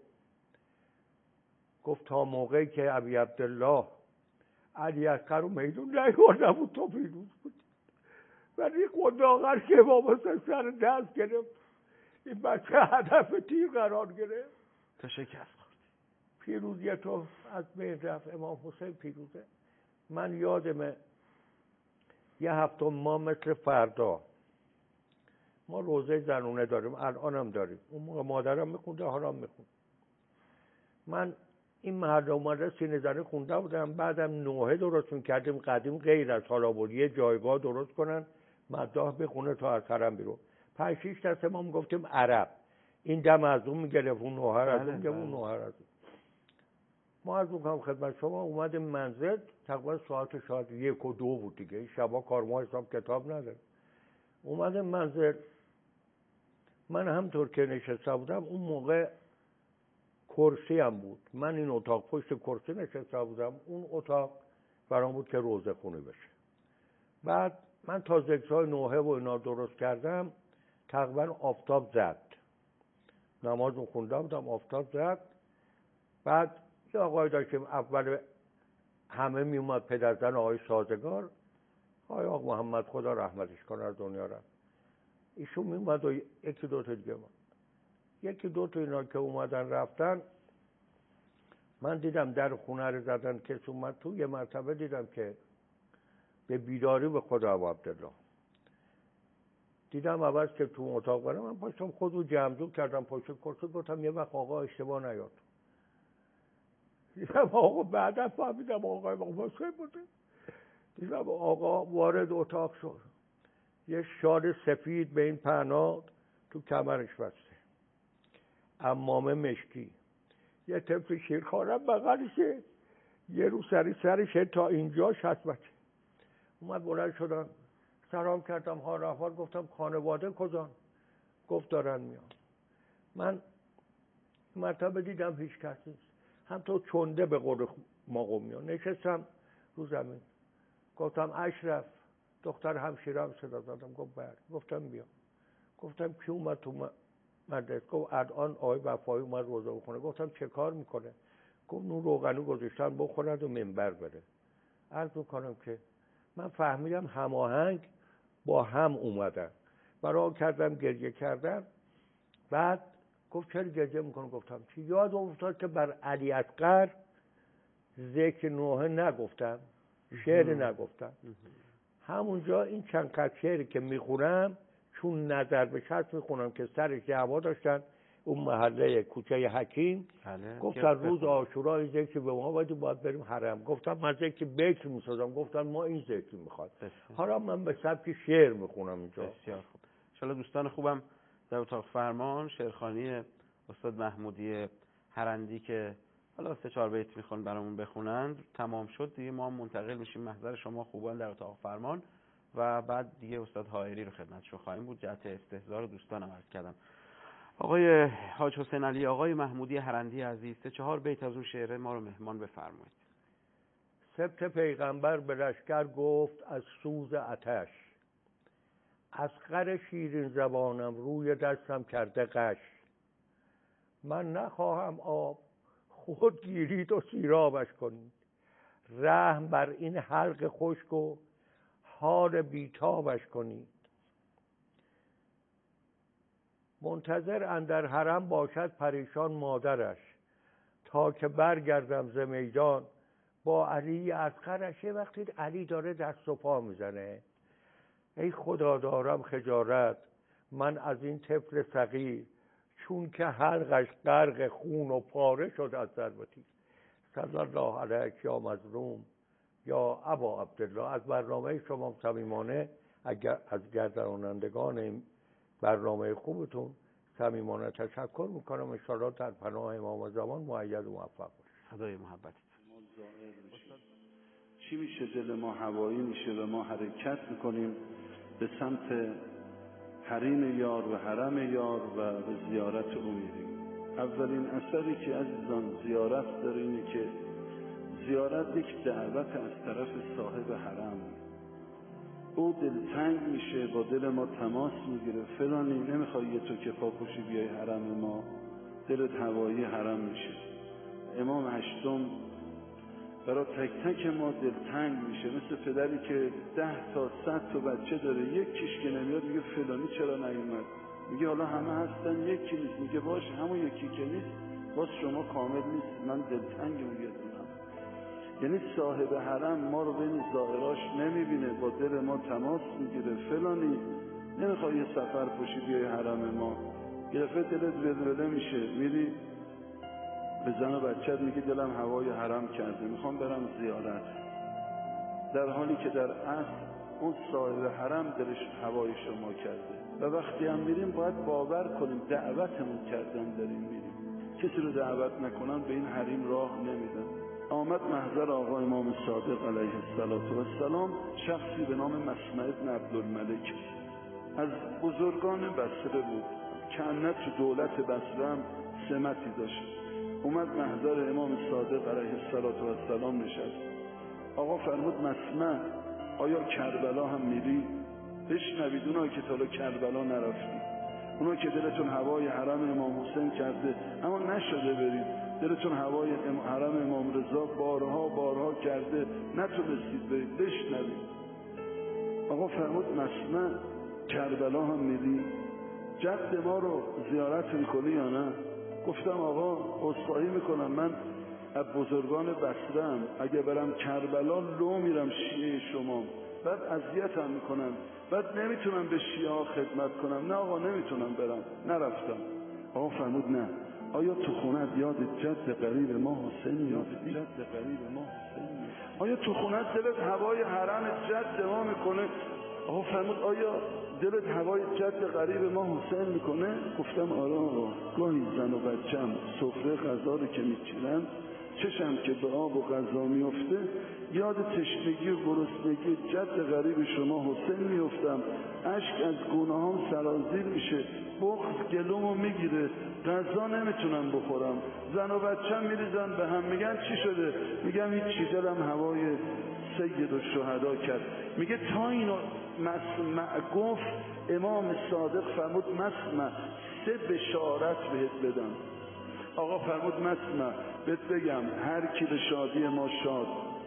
گفت تا موقعی که ابی عبدالله علی اصغر رو میدون نیورده بود تو پیروز بود، ولی خود آخر که بابا سر دست گرفت این بچه هدف تیر قرار گرفت تا شکست خورد. پیروزی تو از بین رفت. امام حسین پیروزه. من یادمه یه هفتم ماه مثل فردا ما روزه زنونه داریم، الان هم داریم، اون موقع مادرم میخونده حالا میخون. من این محل اومده سینه زنی خونده بودم، بعدم نوحه درست میکردیم قدیم غیر از حالا بود یه جایگاه درست کنن مداح بخونه تا از حرم بیرون. پنج شیش دسته ما میگفتیم عرب، این دم از اون میگرفت اون نوحه از اون میگرفت اون نوحه از اون. ما از اون خدمت شما اومدیم منزل تقریبا ساعت شاید یک و دو بود دیگه، این شبا کار ما حساب کتاب نداره. اومدیم منزل، من همطور که نشسته بودم اون موقع کرسی هم بود، من این اتاق پشت کرسی نشسته بودم، اون اتاق برام بود که روزه خونی بشه. بعد من تا ذکرهای نوحه و اینا درست کردم تقریبا آفتاب زد، نماز رو خونده بودم آفتاب زد. بعد یه آقای داشتیم اول همه می اومد پدر زن آقای سازگار، آقای آقا محمد خدا رحمتش کنه از دنیا رفت، ایشون می اومد و یکی دو تا دیگه اومد. یکی دو تا اینا که اومدن رفتن من دیدم در خونه رو زدن کسی اومد تو، یه مرتبه دیدم که به بیداری به خدا ابا عبدالله دیدم عوض که تو اتاق برم من پاشتم خود رو جمع کردم پشت کرسی، گفتم یه وقت آقا اشتباه نیاد. دیدم آقا بعدا فهمیدم آقای حسین بوده. دیدم آقا وارد اتاق شد، یه شال سفید به این پهنا تو کمرش بسته، عمامه مشکی، یه طفل شیرخوارم بغلشه، یه رو سری سرشه تا اینجاش هست بچه. اومد بلند شدن سلام کردم حال احوال، گفتم خانواده کجان؟ گفت دارن میان. من مرتبه دیدم هیچ کس نیست، همطور چنده به قول ما قومیان نشستم رو زمین. گفتم اشرف دختر همشیرم صدا زدم، گفت بله. گفتم بیا. گفتم کی اومد تو مدرسه؟ گفت الان آقای وفایی اومد روزه بخونه. گفتم چه کار میکنه؟ گفت نون روغنی گذاشتن بخورد و منبر بره. عرض میکنم که من فهمیدم هماهنگ با هم اومدن، برای کردم گریه کردم. بعد گفت چرا گریه میکنم؟ گفتم چی؟ یاد افتاد که بر علی اصغر ذکر نوحه نگفتم، شعر نگفتم. همونجا این چند خط شعری که میخونم چون نظر به شخص میخونم که سرش دعوا داشتن اون محله کوچه حکیم. بله. گفتن روز عاشورا ذکر به ما باید باید بریم حرم. گفتم من ذکر بکر میسازم. گفتن ما این ذکر میخواد. حالا من به سبک شعر میخونم اینجا. بسیار خوب. انشالله دوستان خوبم در اتاق فرمان شعرخوانی استاد محمودی هرندی که حالا سه چهار بیت میخوان برامون بخونند تمام شد دیگه، ما منتقل میشیم محضر شما خوبان در اتاق فرمان و بعد دیگه استاد حائری رو خدمتشون خواهیم بود. جهت استحضار دوستانم عرض کردم. آقای حاج حسین علی، آقای محمودی هرندی عزیز، سه چهار بیت از اون شعر ما رو مهمان بفرمایید. سبت پیغمبر به لشکر گفت از سوز آتش، اصغر شیرین زبانم روی دستم کرده غش. من نخواهم آب خود گیرید و سیرابش کنید، رحم بر این حلق خشک و حال بیتابش کنید. منتظر اندر حرم باشد پریشان مادرش، تا که برگردم ز میدان با علی اصغرش. یه وقتی علی داره دست و پا میزنه، ای خدا دارم خجالت من از این طفل صغیر، چون که حلقش غرق خون و پاره شد از ضربتی. صلی الله علیک یا مظلوم یا ابا عبدالله. از برنامه شما صمیمانه اگر از گردانندگان این برنامه خوبتون صمیمانه تشکر میکنم. ان شاءالله در پناه امام زمان مؤید و موفق باشید. خدای محبت. چی میشه؟ دل ما هوایی میشه و ما حرکت میکنیم به سمت حریم یار و حرم یار و به زیارت او میریم. اولین اثری که عزیزان زیارت داره اینه که زیارت یک دعوت از طرف صاحب حرم. او دلتنگ میشه، با دل ما تماس میگیره. فلانی نمیخوای یه تو که پاپوشی بیای حرم ما؟ دلت هوایی حرم میشه. امام هشتم برای تک تک ما دلتنگ میشه، مثل پدری که ده تا صد تا بچه داره، یکیش که نمیاد میگه فلانی چرا نیومد؟ میگه حالا همه هستن یکی نیست. میگه باش همون یکی که نیست باز شما کامل نیست، من دلتنگ اون یه دونم. یعنی صاحب حرم ما رو بین ظاهراش نمیبینه، با دل ما تماس میگیره. فلانی نمیخوای یه سفر پوشی بیای حرم ما؟ یه دفعه دلت ولوله میشه، میری به زن و بچت میگی دلم هوای حرم کرده، میخوام برم زیارت، در حالی که در اصل اون صاحب حرم دلش هوای شما کرده. و وقتی هم میریم باید باور کنیم دعوتمون کردن داریم میریم. کسی رو دعوت نکنن به این حریم راه نمیدن. آمد محضر آقا امام صادق علیه السلام شخصی به نام مسمع بن عبدالملک، از بزرگان بصره بود، کنت تو دولت بصره هم سمتی داشت. اومد محضر امام صادق علیه السلام نشست. آقا فرمود مسمع آیا کربلا هم میری؟ بشنوید اونایی که تا حالا کربلا نرفتید، اونایی که دلتون هوای حرم امام حسین کرده اما نشده برید، دلتون هوای حرم امام رضا بارها بارها کرده نتونستید برید، بشنوید. آقا فرمود مسمع کربلا هم میری؟ جد ما رو زیارت میکنی یا نه؟ گفتم آقا عذرخواهی میکنم، من از بزرگان بصره‌ام، اگه برم کربلا لو میرم شیعه شما، بعد اذیتم میکنن، بعد نمیتونم به شیعه ها خدمت کنم. نه آقا نمیتونم برم، نرفتم. آقا فرمود نه، آیا تو خونت یاد جد قریب ما حسین میافتی؟ جد قریب ما حسین آیا تو خونت دلت هوای حرم جد ما میکنه؟ آقا فرمود آیا دلت هوای جد قریب ما حسین میکنه؟ گفتم آره آقا، گاهی زن و بچم سفره غذا رو که میچینن، چشم که به آب و غذا میفته، یاد تشنگی و گرسنگی جد غریب شما حسین میفتم. اشک از گونه هم سرازیر میشه، بغض گلومو میگیره، غذا نمیتونم بخورم، زن و بچم میریزن به هم. میگن چی شده؟ میگم هیچی، دلم هوای سید الشهدا کرد. میگه تا اینو مسمع گفت امام صادق فرمود مسمع سه بشارت بهت بدم. آقا فرمود مسمع بهت بگم هر کی به شادی ما شاد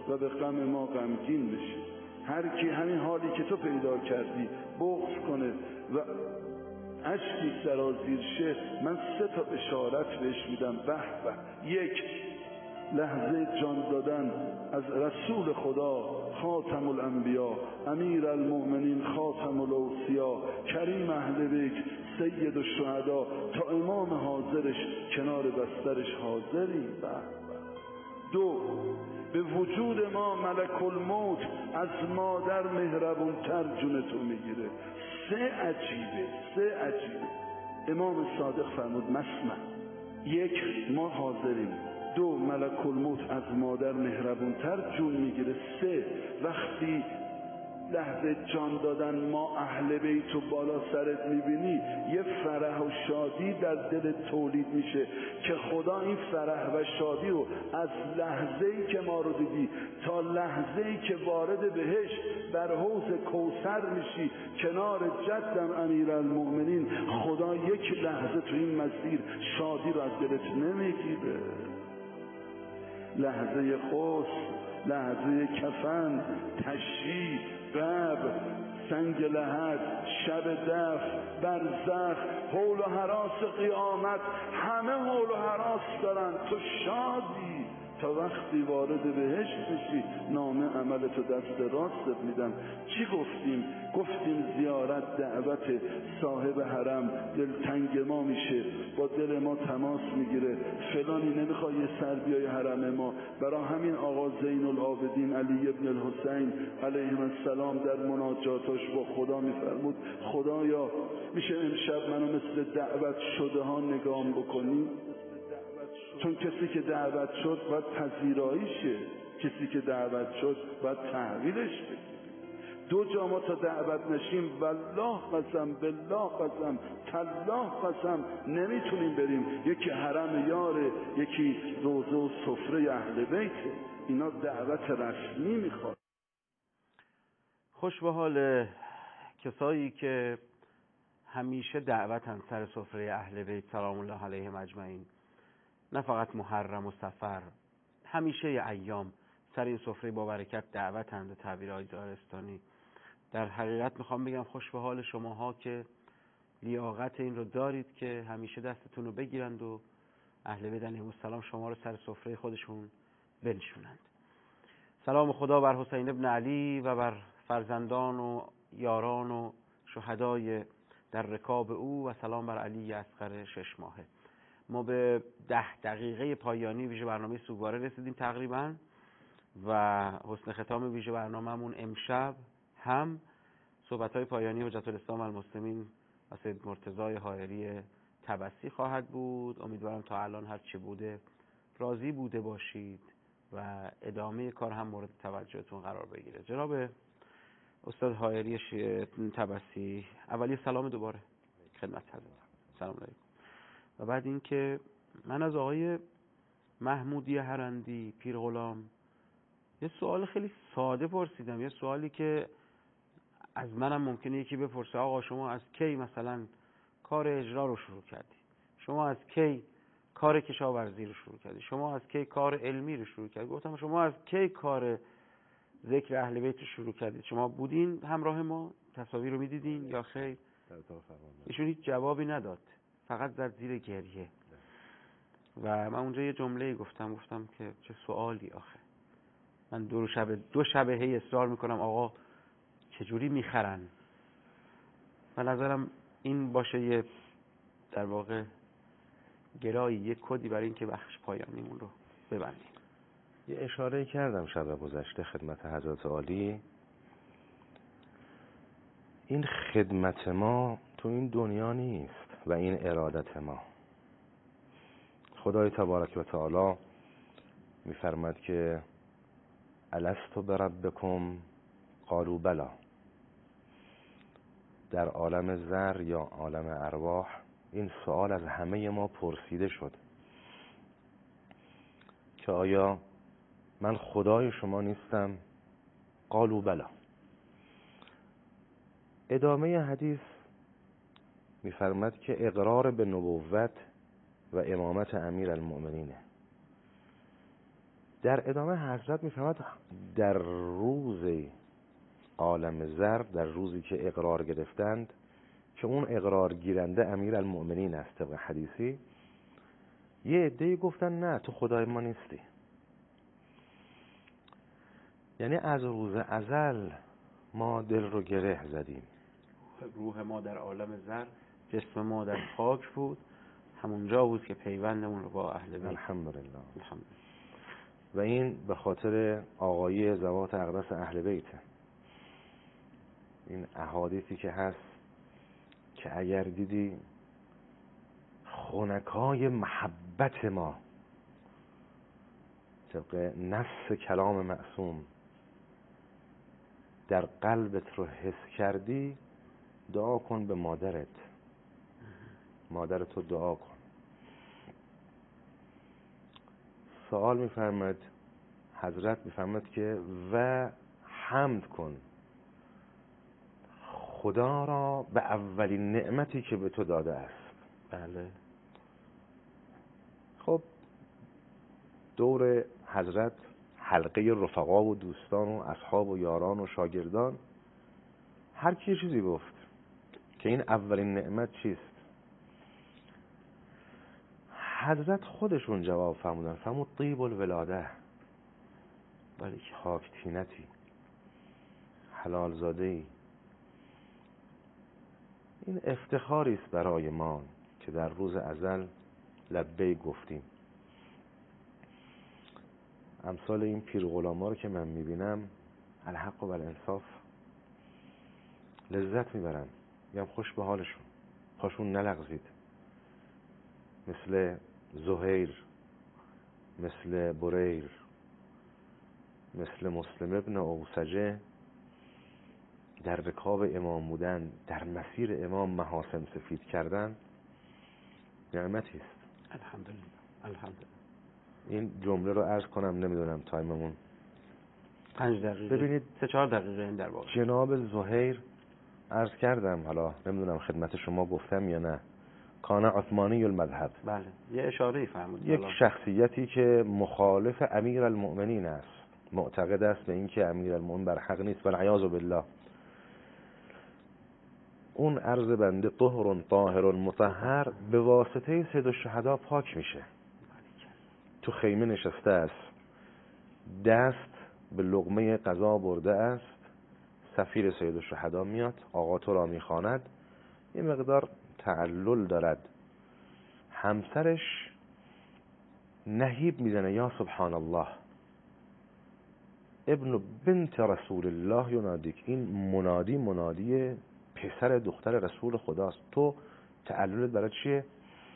و به غم ما غمگین بشه. هر کی همین حالی که تو پیدا کردی بغض کنه و اشکی سرازیر شه، من سه تا بشارت بهش میدم. به به. یک، لحظه جان دادن از رسول خدا خاتم الانبیا امیر المؤمنین خاتم الاوصیا کریم اهل بیت سید الشهدا تا امام حاضرش کنار بسترش حاضریم. به به. دو، به وجود ما ملک الموت از مادر مهربونتر جون تو میگیره. سه عجیبه، سه عجیبه. امام صادق فرمود مسمع. یک، ما حاضریم. دو، ملک الموت از مادر مهربونتر جون میگیره. سه، وقتی لحظه جان دادن ما اهل بیت و بالا سرت میبینی یه فرح و شادی در دل تولید میشه که خدا این فرح و شادی رو از لحظه‌ای که ما رو دیدی تا لحظه‌ای که وارد بهشت بر حوض کوثر میشی کنار جدم امیرالمؤمنین، خدا یک لحظه تو این مسیر شادی رو از دلت نمیگیره. لحظه خس، لحظه کفن، تشییع، قبر، سنگ لحد، شب دف، برزخ، حول و هراس قیامت، همه حول و هراس دارن. تو شادی تا وقتی وارد بهشت بشی نامه عملتو دست راستت میدن. چی گفتیم؟ گفتیم زیارت دعوت صاحب حرم دلتنگ ما میشه، با دل ما تماس میگیره. فلانی نمیخواد یه سر بیای حرم ما. برای همین آقا زین العابدین علی ابن الحسین علیه السلام در مناجاتش با خدا میفرمود خدایا میشه امشب منو مثل دعوت شده ها نگام بکنی؟ چون کسی که دعوت شد باید پذیراییشه، کسی که دعوت شد باید تحویلش بگیری. دو جا ما تا دعوت نشیم والله قسم بالله قسم تالله قسم نمیتونیم بریم. یکی حرم یاره، یکی روضه و سفره اهل بیته. اینا دعوت رسمی میخواد. خوش به حال کسایی که همیشه دعوتن سر سفره اهل بیت سلام الله علیهم اجمعین، نه فقط محرم و سفر، همیشه ایام سر این سفره با برکت دعوتند و تعبیرهای دارستانی. در حقیقت میخوام بگم خوش به حال شماها که لیاقت این رو دارید که همیشه دستتون رو بگیرند و اهل بیت علیهم السلام شما رو سر سفره خودشون بنشونند. سلام خدا بر حسین ابن علی و بر فرزندان و یاران و شهدای در رکاب او و سلام بر علی اصغر شش ماهه. ما به ده دقیقه پایانی ویژه برنامه سوگواره رسیدیم تقریبا و حسن ختام ویژه برنامه‌مون امشب هم صحبت‌های پایانی حجت الاسلام المسلمین و سید مرتضی حائری طبسی خواهد بود. امیدوارم تا الان هر چه بوده راضی بوده باشید و ادامه کار هم مورد توجهتون قرار بگیره. جناب استاد حائری طبسی، اولی سلام دوباره خدمت حضرت. سلام علیکم. و بعد اینکه من از آقای محمودی هرندی پیر غلام یه سوال خیلی ساده پرسیدم، یه سوالی که از منم ممکنه یکی بپرسه آقا شما از کی مثلا کار اجرا رو شروع کردی؟ شما از کی کار کشاورزی رو شروع کردی؟ شما از کی کار علمی رو شروع کردی؟ گفتم شما از کی کار ذکر اهل بیت رو شروع کردید؟ شما بودین همراه ما تصاویر رو میدیدین یا خیر؟ ایشون هیچ جوابی نداد، فقط زد زیر گریه. و من اونجا یه جمله گفتم گفتم که چه سوالی آخه، من دو شب دو شب هی اصرار میکنم آقا چجوری میخرن. من نظرم این باشه یه در واقع گرایی، یه کدی برای این که بخش پایانیمون رو ببندیم. یه اشاره کردم شب گذشته خدمت حضرت عالی، این خدمت ما تو این دنیا نیست و این ارادت ما. خدای تبارک و تعالی میفرماد که الستو بربکم قالوا بلی. در عالم زر یا عالم ارواح این سوال از همه ما پرسیده شد که آیا من خدای شما نیستم؟ قالوا بلی. ادامه حدیث میفرماد که اقرار به نبوت و امامت امیر المؤمنینه. در ادامه حضرت میفرماد در روز عالم زر، در روزی که اقرار گرفتند که اون اقرار گیرنده امیر المؤمنین است طبق حدیثی، یه عده‌ای گفتن نه تو خدای ما نیستی. یعنی از روز ازل ما دل رو گره زدیم. روح ما در عالم زر، جسم ما در خاک بود، همونجا بود که پیوندمون رو با اهل بیت. الحمدلله. الحمدلله. و این به خاطر آقایی ذوات اقدس اهل بیته. این احادیثی که هست که اگر دیدی خنکای محبت ما طبق نص کلام معصوم در قلبت رو حس کردی، دعا کن به مادرت، مادرت رو دعا کن. سوال میفرماد حضرت، میفرماد که و حمد کن خدا را به اولین نعمتی که به تو داده است. بله. خب دور حضرت حلقه رفقا و دوستان و اصحاب و یاران و شاگردان هر کی چیزی گفت که این اولین نعمت چیست. حضرت خودشون جواب فرمودن، فرمود طیب الولاده، ولی خاک تینتی، حلال زاده‌ای. این افتخاری است برای ما که در روز ازل لبیک گفتیم. امثال این پیر غلاما رو که من میبینم الحق و بالانصاف لذت میبرم، میگم خوش به حالشون، پاشون نلغزید. مثل زهیر، مثل بریر، مثل مسلم ابن اوسجه در رکاب امام بودن، در مسیر امام محاسن سفید کردن، نعمتی است. الحمدلله. الحمدلله. این جمله رو عرض کنم، نمیدونم تایممون پنج دقیقه، ببینید سه چهار دقیقه این در واقع. جناب زهیر عرض کردم، حالا نمیدونم خدمت شما گفتم یا نه، کان عثمانی المذهب. بله، یه اشاره‌ای فرمودید. یک شخصیتی که مخالف امیر المؤمنین است، معتقد است به این که امیر المؤمنین بر حق نیست، والعیاذ بالله. اون عرض بنده طهر طاهر مطهر به واسطه سید الشهدا پاک میشه. تو خیمه نشسته است، دست به لقمه غذا برده است، سفیر سید الشهدا میاد، آقا تو را میخواند، یه مقدار تعلل دارد، همسرش نهیب میزنه، یا سبحان الله ابن بنت رسول الله ینادیک. این منادی منادی پسر دختر رسول خداست، تو تعللت برای چیه؟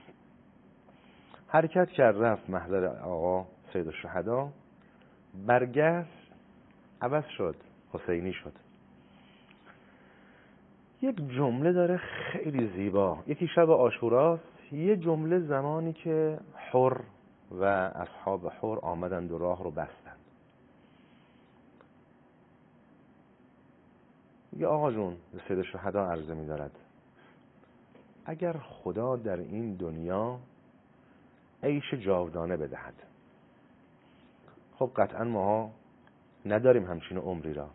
حرکت کرد، رفت محضر آقا سید الشهدا، برگشت عوض شد، حسینی شد. یک جمله داره خیلی زیبا، یکی شب عاشوراست، یه جمله زمانی که حر و اصحاب حر آمدند و راه رو بستند. یه آقا جون به سید الشهدا عرضه می دارد اگر خدا در این دنیا عیش جاودانه بدهد، خب قطعا ما نداریم همچین عمری را،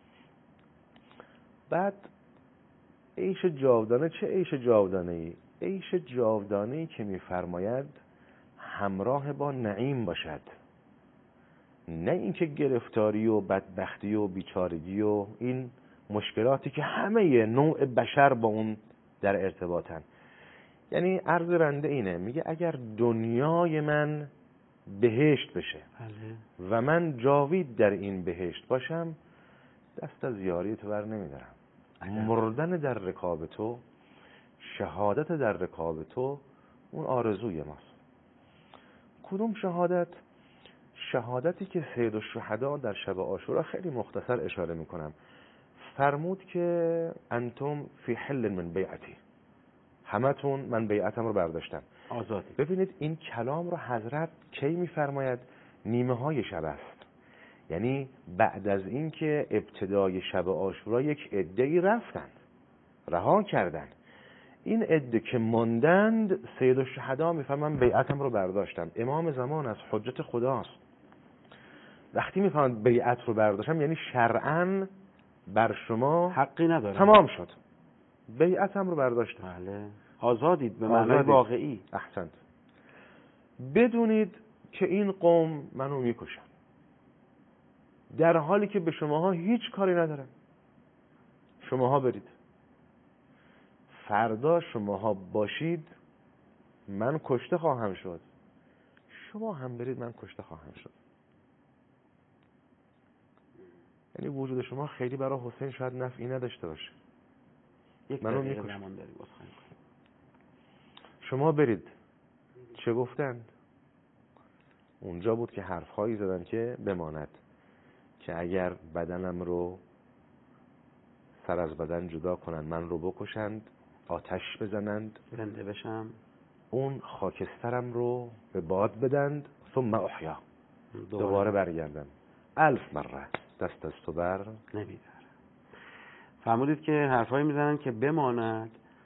بعد عیش جاودانه، چه عیش جاودانه ای؟ عیش جاودانه ای که میفرماید همراه با نعیم باشد، نه اینکه گرفتاری و بدبختی و بیچارگی و این مشکلاتی که همه نوع بشر با اون در ارتباطن. یعنی عرض رنده اینه، میگه اگر دنیای من بهشت بشه و من جاوید در این بهشت باشم، دست از یاری تو بر نمیدارم. مردن در رکاب تو، شهادت در رکاب تو، اون آرزوی ماست. کدوم شهادت؟ شهادتی که سید الشهدا در شب عاشورا، خیلی مختصر اشاره میکنم، فرمود که انتم فی حل من بیعتی، همتون من بیعتم رو برداشتم، آزادی. ببینید این کلام رو حضرت کی میفرماید؟ نیمه های شب است، یعنی بعد از این که ابتدای شب عاشورا یک عده‌ای رفتند، رها کردند، این عده که ماندند سید الشهدا میفرماید من بیعتم رو برداشتم. امام زمان از حجت خداست. وقتی میفهمند بیعت رو برداشتم یعنی شرعاً بر شما حقی نداره. تمام شد. بیعتم رو برداشتم. بله. آزادید به معنای آزادید. واقعی. احسنت. بدونید که این قوم منو میکشن، در حالی که به شماها هیچ کاری ندارم. شماها برید، فردا شماها باشید من کشته خواهم شد، شما هم برید من کشته خواهم شد. یعنی وجود شما خیلی برای حسین شاید نفعی نداشته باشه. یک منو دقیقه میکشن. زمان داریم. عذرخواهی می‌کنم. شما برید. چه گفتند؟ اونجا بود که حرفهایی زدن که بماند که اگر بدنم رو سر از بدن جدا کنند، من رو بکشند، آتش بزنند، زنده بشم، اون خاکسترم رو به باد بدند، ثم احیا، دوباره برگردم. الف مره دست از تو بر نمیدارم. فرمودید که حرفایی میزنن که بماند.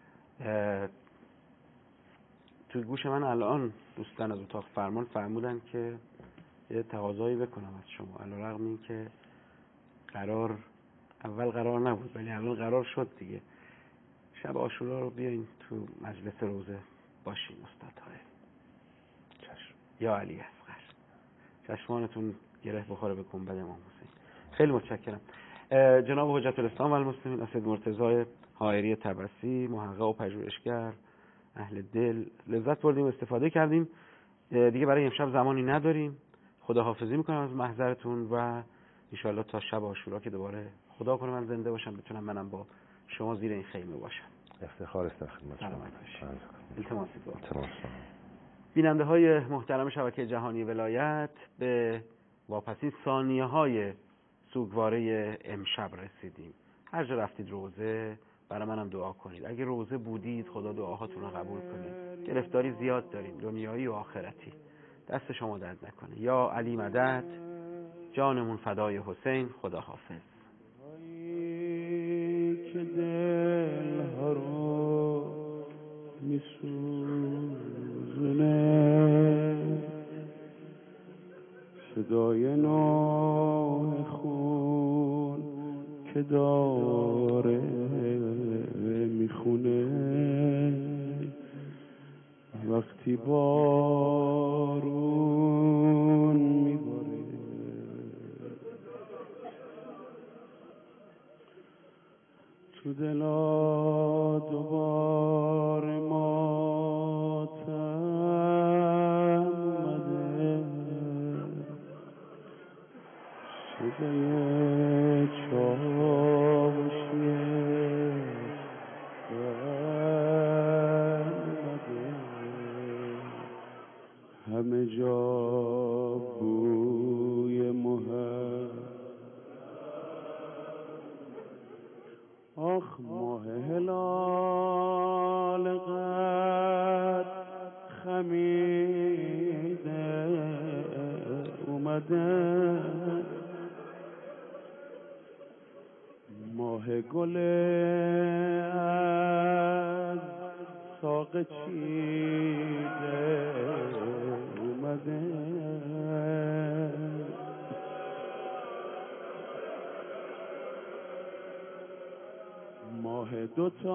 توی گوش من الان دوستان از اتاق فرمان فرمودن که یه تقاضایی بکنم از شما، علیرغم این که قرار اول قرار نبود ولی الان قرار شد دیگه. شب عاشورا رو بیاین تو مجلس روزه باشین استاد های. چشم. یا علی اصغر، چشمانتون گره بخوره به گنبد امام حسین. خیلی متشکرم. جناب حجت الاسلام و المسلمین اسید مرتضی حائری طبسی، محقق و پژوهشگر اهل دل، لذت بردیم، استفاده کردیم. دیگه برای امشب زمانی نداریم. خداحافظی میکنم از محضرتون و انشاءالله تا شب عاشورا که دوباره خدا کنه من زنده باشم بتونم منم با شما زیر این خیمه باشم. افتخار است در خدمت شما. سلامت باشید. التماس دعا. بیننده های محترم شبکه جهانی ولایت، به واپسی ثانیه های سوگواره امشب رسیدیم. هر جا رفتید روزه برای منم دعا کنید. اگه روزه بودید خدا دعاهاتون رو قبول کنه. گرفتاری زیاد داریم، دنیایی و آخرتی. دست شما درد نکنه. یا علی مدد، جانمون فدای حسین. خدا حافظ. که دل ها رو میسوزونه، صدای نوح خون که داره میخونه، وقتی بارون میباره، تو دلا دوباره ماتم اومده، صدای چاوشیه اومده، همه جا بوی مهر، آخ ماه هلال قد خمیده اومده، ماه گل از ساق چیده اومده، ماه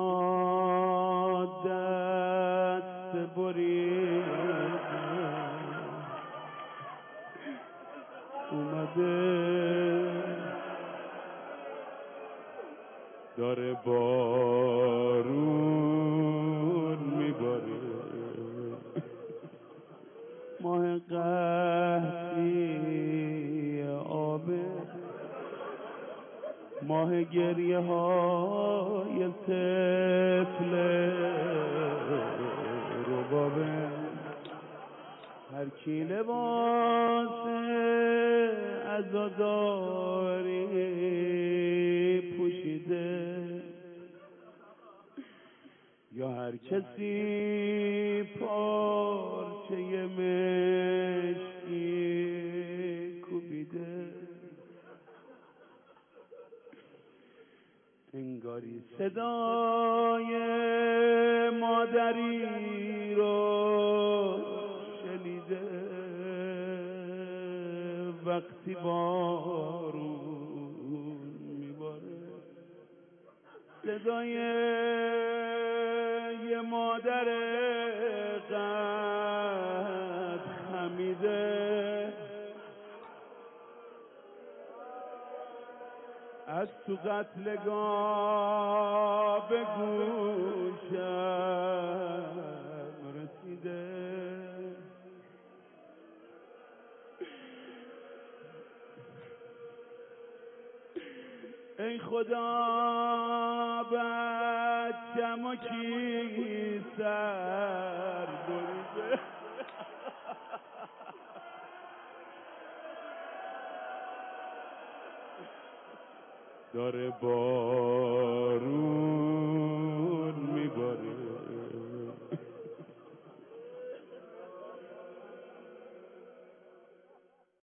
دوتا دست بریده اومده، داره بارون میباره، ماه قحطی آبه، ماه گریه های طفل ربابه، هر کی لباس عزاداری پوشیده، یا هر کسی پارچه مشکی کوبیده، انگاری صدای مادری رو شنیده و وقتی بارون میباره صدای یه مادر قد خمیده از تو قتلگاه به گوشم رسیده ای خدا بچه‌مو کی سر بریده داره بارون